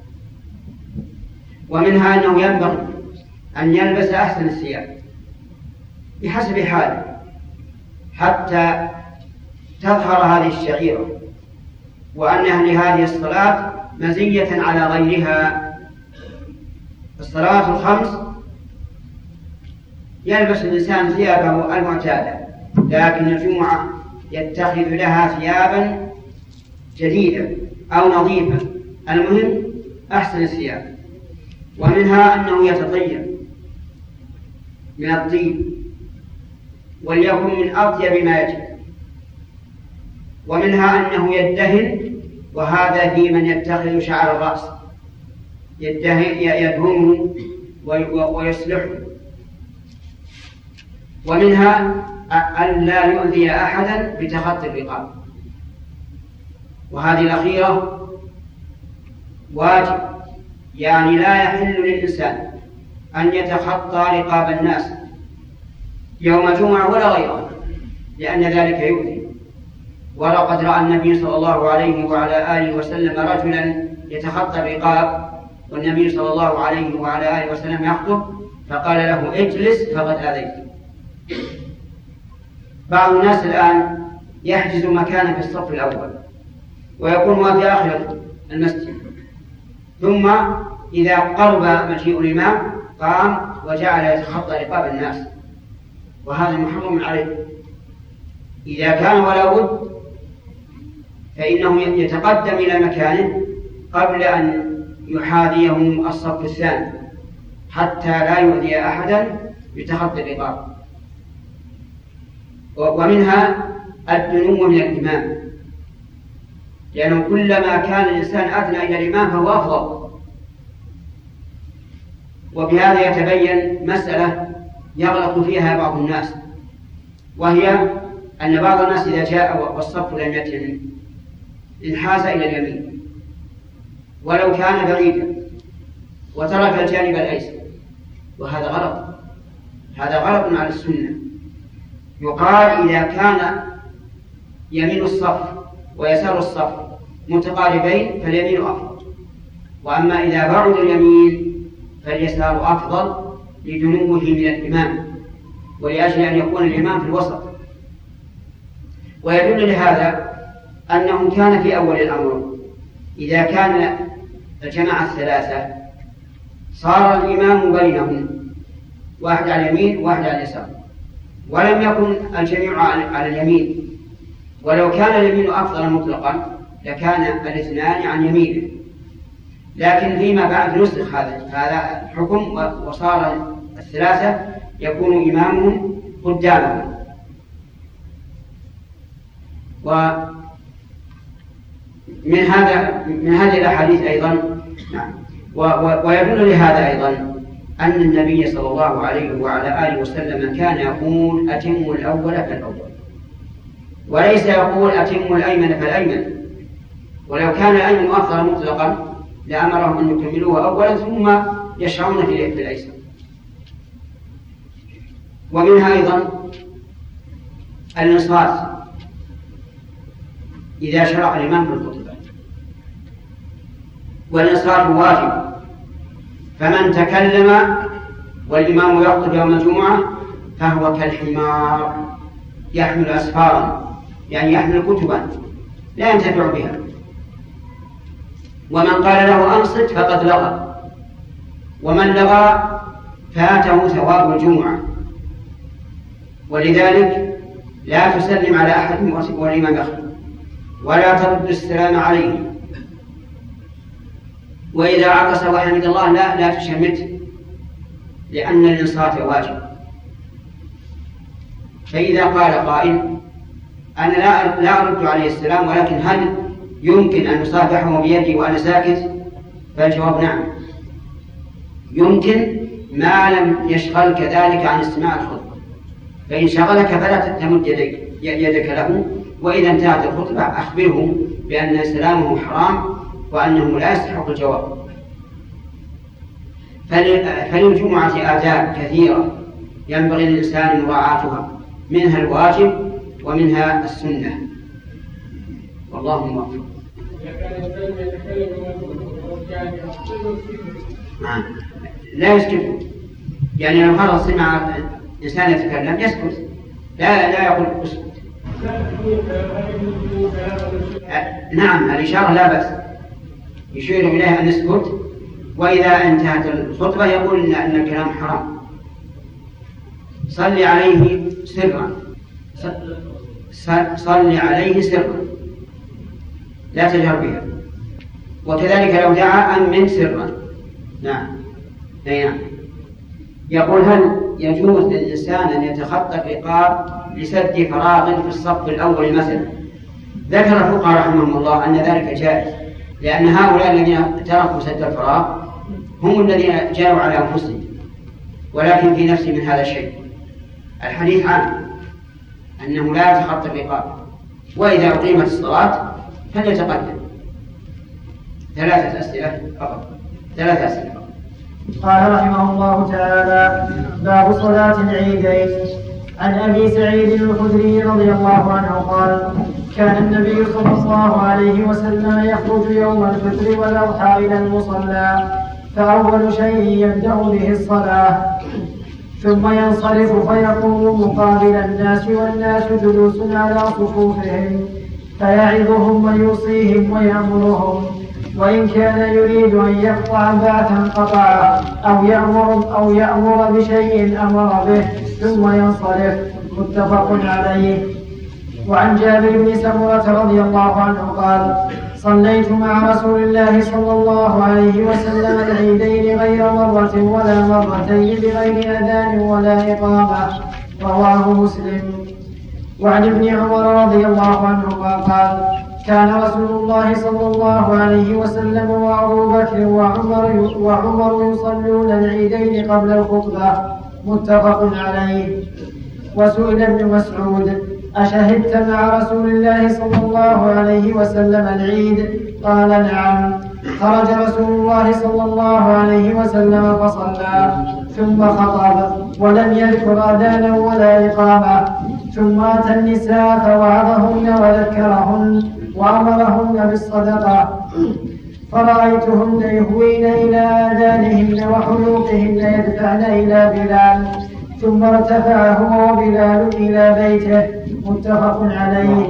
ومنها أنه ينبغي أن يلبس أحسن الثياب بحسب حاله حتى تظهر هذه الشعيرة، وأن لهذه الصلاة مزية على غيرها. الصلاة الخمس يلبس الإنسان ثيابه المعتادة، لكن الجمعة يتخذ لها ثيابا جديدة أو نظيفة، المهم أحسن الثياب. ومنها أنه يتطيب من الطيب وليكن من أطيب ما يجب. ومنها أنه يدهن، وهذا في من يتخذ شعر الرأس يدهنه ويصلحه. ومنها أن لا يؤذي أحدا بتخطي الرقاب، وهذه الأخيرة واجب، يعني لا يحل للإنسان أن يتخطى رقاب الناس يوم جمعة ولا غيره، لأن ذلك يؤذي. ولقد رأى النبي صلى الله عليه وعلى آله وسلم رجلا يتخطى الرقاب، والنبي صلى الله عليه وعلى آله وسلم يخطب فقال له اجلس فقد آذيت. بعض الناس الآن يحجز مكانا في الصف الأول ويكون في آخر المسجد، ثم إذا قرب مجيء الإمام قام وجعل يتخطى رقاب الناس، وهذا محرم عليه. إذا كان ولا بد فإنه يتقدم إلى مكانه قبل أن يحاذيهم الصف الثاني حتى لا يؤذي أحدا بتخطي الرقاب. ومنها الدنو من الإمام، لأنه كلما كان الإنسان أدنى إلى الإمام فهو أفضل. وبهذا يتبين مسألة يغلط فيها بعض الناس، وهي أن بعض الناس إذا جاء والصف لم يتم انحاز إلى اليمين ولو كان بعيدا وترك الجانب الأيسر، وهذا غلط، هذا غلط على السنة. يقال إذا كان يمين الصف ويسار الصف متقاربين فاليمين أفضل، وأما إذا بعد اليمين فاليسار أفضل لدنوه من الإمام ولأجل أن يكون الإمام في الوسط. ويدل لهذا أنه كان في أول الأمر إذا كان الجماعة الثلاثة صار الإمام بينهم، واحد على اليمين وواحد على اليسار، ولم يكن الجميع على اليمين، ولو كان اليمين أفضل مطلقا لكان الاثنان عن يمينه. لكن فيما بعد نسخ هذا الحكم وصار الثلاثة يكون إمامهم قدامهم. ومن هذه الأحاديث أيضا ويدل لهذا أيضا أن النبي صلى الله عليه وعلى آله وسلم كان يقول أتموا الأول فالأول، وليس يقول أتموا الأيمن فالأيمن. ولو كان الأيمن أفضل مطلقا لأمرهم أن يكملوه أولا ثم يشرعون في الأيسر. ومنها أيضا الإنصات إذا شرع الإمام في الخطبة، والإنصات واجب، فمن تكلم والإمام يخطب يوم الجمعة فهو كالحمار يحمل أسفارا، يعني يحمل كتبا لا ينتفع بها. ومن قال له أنصت فقد لغى، ومن لغى فاته ثواب الجمعة. ولذلك لا تسلم على أحد والإمام يخطب، ولا ترد السلام عليه، وإذا عطس وحمد الله لا تشمته، لأن الإنصات واجب. فإذا قال قائل أنا لا أرد عليه السلام، ولكن هل يمكن أن أصافحه بيدي وأنا ساكت؟ فالجواب نعم، يمكن ما لم يشغلك ذلك عن استماع الخطبة. فإن شغلك فلا تمد يدك له، وإذا انتهت الخطبة أخبره بأن سلامه حرام وأنه لا يستحق الجواب. فللجمعة آداب كثيرة ينبغي للإنسان مراعاتها، منها الواجب ومنها السنة، والله موفق. لا يسكت، يعني لو خلص سمع إنسان يتكلم يسكت، لا يقول اسكت. نعم، الإشارة لا بأس، يشير إليها أن نسكت، وإذا انتهت الخطبة يقول أن الكلام حرام. صلي عليه سرا، صلي عليه سرا، لا تجهر بها. وكذلك لو دعا أمن سرا. نعم. نعم. يقول: هل يجوز للإنسان أن يتخطى الرقاب لسد فراغ في الصف الأول مثلا؟ ذكر الفقهاء رحمهم الله أن ذلك جائز، لأن هؤلاء الذين تركوا سد الفراغ هم الذين جاءوا على أنفسهم، ولكن في نفسي من هذا الشيء. الحديث عنه أنه لا يتخطى الرقاب، وإذا أقيمت الصلاة فليتقدم. 3 أسئلة فقط. 3 أسئلة. قال رحمه الله تعالى: باب صلاة العيدين. عن أبي سعيد الخدري رضي الله عنه قال: كان النبي صلى الله عليه وسلم يخرج يوم الفطر والأضحى إلى المصلى، فأول شيء يبدأ به الصلاة، ثم ينصرف فيقوم مقابل الناس والناس جلوس على صفوفهم، فيعظهم ويوصيهم ويأمرهم، وإن كان يريد أن يقطع بعثا قطعه أو يأمر بشيء أمر به، ثم ينصرف. متفق عليه. وعن جابر بن سمرة رضي الله عنه قال: صليت مع رسول الله صلى الله عليه وسلم العيدين غير مرة ولا مرتين بغير أذان ولا إقامة. رواه مسلم. وعن ابن عمر رضي الله عنه قال: كان رسول الله صلى الله عليه وسلم وأبو بكر وعمر يصلون العيدين قبل الخطبة. متفق عليه. وسئل ابن مسعود: أشهدت مع رسول الله صلى الله عليه وسلم العيد؟ قال: نعم. خرج رسول الله صلى الله عليه وسلم فصلى، ثم خطب ولم يذكر أذانا ولا إقامة، ثم أتى النساء فوعظهن وذكرهن وأمرهن بالصدقة، فرأيتهن يهوين إلى آذانهن وحلوقهن يدفعن إلى بلال، ثم ارتفع هو وبلال إلى بيته. متفق عليه.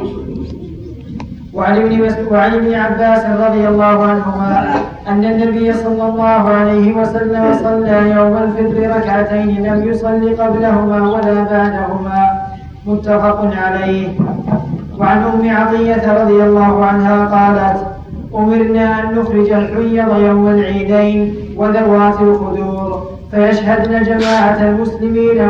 وعن ابن عباس رضي الله عنهما أن النبي صلى الله عليه وسلم صلى يوم الفطر ركعتين لم يصل قبلهما ولا بعدهما. متفق عليه. وعن أم عطية رضي الله عنها قالت: أمرنا أن نخرج الحيض يوم العيدين وذوات الخدور، فيشهدن جماعة المسلمين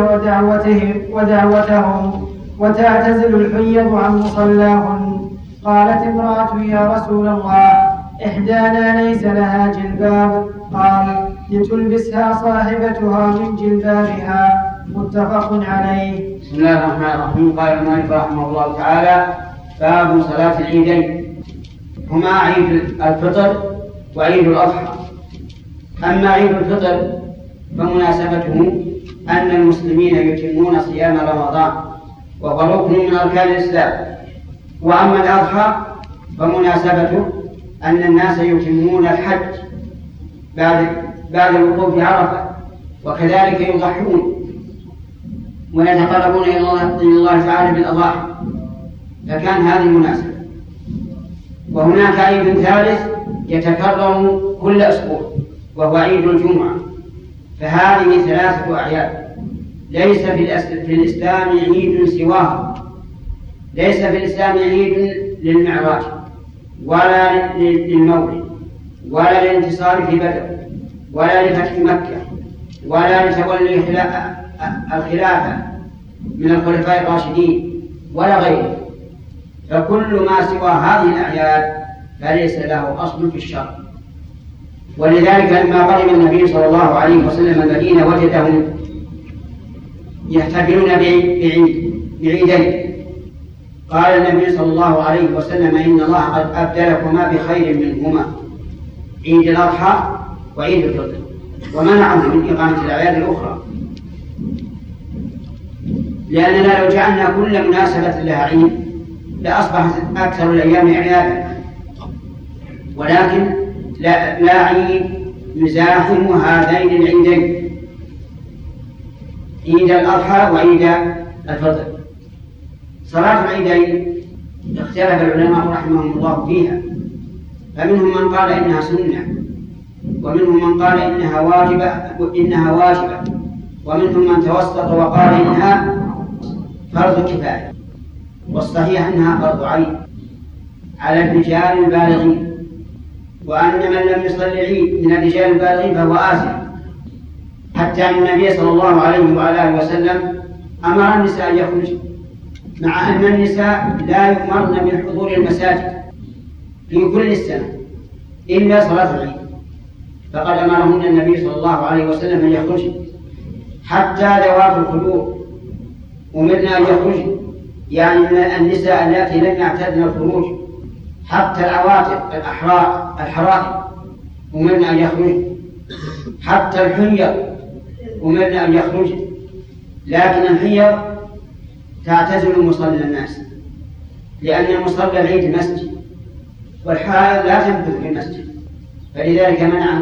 ودعوتهم، وتعتزل الحيض عن مصلاهن. قالت امرأة: يا رسول الله، إحدانا ليس لها جلباب. قال: لتلبسها صاحبتها من جلبابها. متفق عليه. بسم الله الرحمن الرحيم. قال المؤلف رحمه الله تعالى: باب صلاة العيدين، هما عيد الفطر وعيد الأضحى. أما عيد الفطر فمناسبته أن المسلمين يتمون صيام رمضان وهو ركن من أركان الإسلام. وأما الأضحى فمناسبته أن الناس يتمون الحج بعد الوقوف عرفة، وكذلك يضحون ويتقربون إلى الله تعالى بالأضاحي، فكان هذه المناسبة. وهناك عيد ثالث يتكرر كل أسبوع وهو عيد الجمعة. فهذه 3 أعياد ليس في الإسلام عيد سواها. ليس في الإسلام عيد للمعراج ولا للمولد ولا للانتصار في بدر ولا لفتح مكة ولا لتولي الخلافة من الخلفاء الراشدين ولا غيره. فكل ما سوى هذه الأعياد فليس له أصل في الشرع. ولذلك لما قدم النبي صلى الله عليه وسلم المدينة وجدهم يحتفلون بعيدين. قال النبي صلى الله عليه وسلم: إن الله قد أبدلكما بخير منهما، عيد الأضحى وعيد الفطر، ومنعهم من إقامة الأعياد الأخرى، لأننا لو جعلنا كل مناسبة لها عيد لأصبحت أكثر الأيام عيادا، ولكن لا عيد يزاحم هذين العيدين، عيد الأضحى وعيد الفطر. صلاة العيدين اختلف العلماء رحمهم الله فيها، فمنهم من قال إنها سنة، ومنهم من قال إنها واجبة، ومنهم من توسط وقال إنها فرض كفاية، والصحيح أنها فرض عين على الرجال البالغين، وأن من لم يصلي العيد من الرجال البالغين فهو آثم، حتى أن النبي صلى الله عليه وآله وسلم أمر النساء أن يخرجن، مع أن النساء لا يؤمرن بحضور المساجد في كل السنة إلا صلاة العيد، فقد أمرهن النبي صلى الله عليه وسلم أن يخرجن، حتى ذوات الخدور أمرنا أن يخرجن، يعني النساء التي لم يعتدن الخروج، حتى العواتق الحرائر أمرنا أن يخرجن، حتى الحيض أمرنا أن يخرجن، لكن الحيض تعتزل مصلى الناس، لأن مصلى العيد المسجد، والحائض لا تنفذ في المسجد، فلذلك منعهن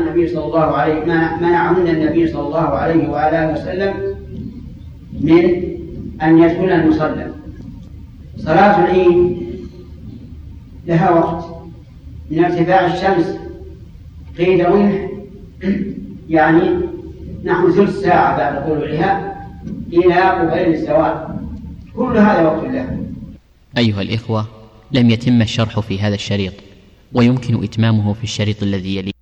النبي صلى الله عليه وآله وسلم من أن يدخل المصلى. صلاة العيد لها وقت من ارتفاع الشمس قيد رمح، يعني نحو ثلث ساعة بعد طلوعها، إلى قبيل الزوال، كل هذا وقت له. أيها الإخوة، لم يتم الشرح في هذا الشريط، ويمكن إتمامه في الشريط الذي يليه.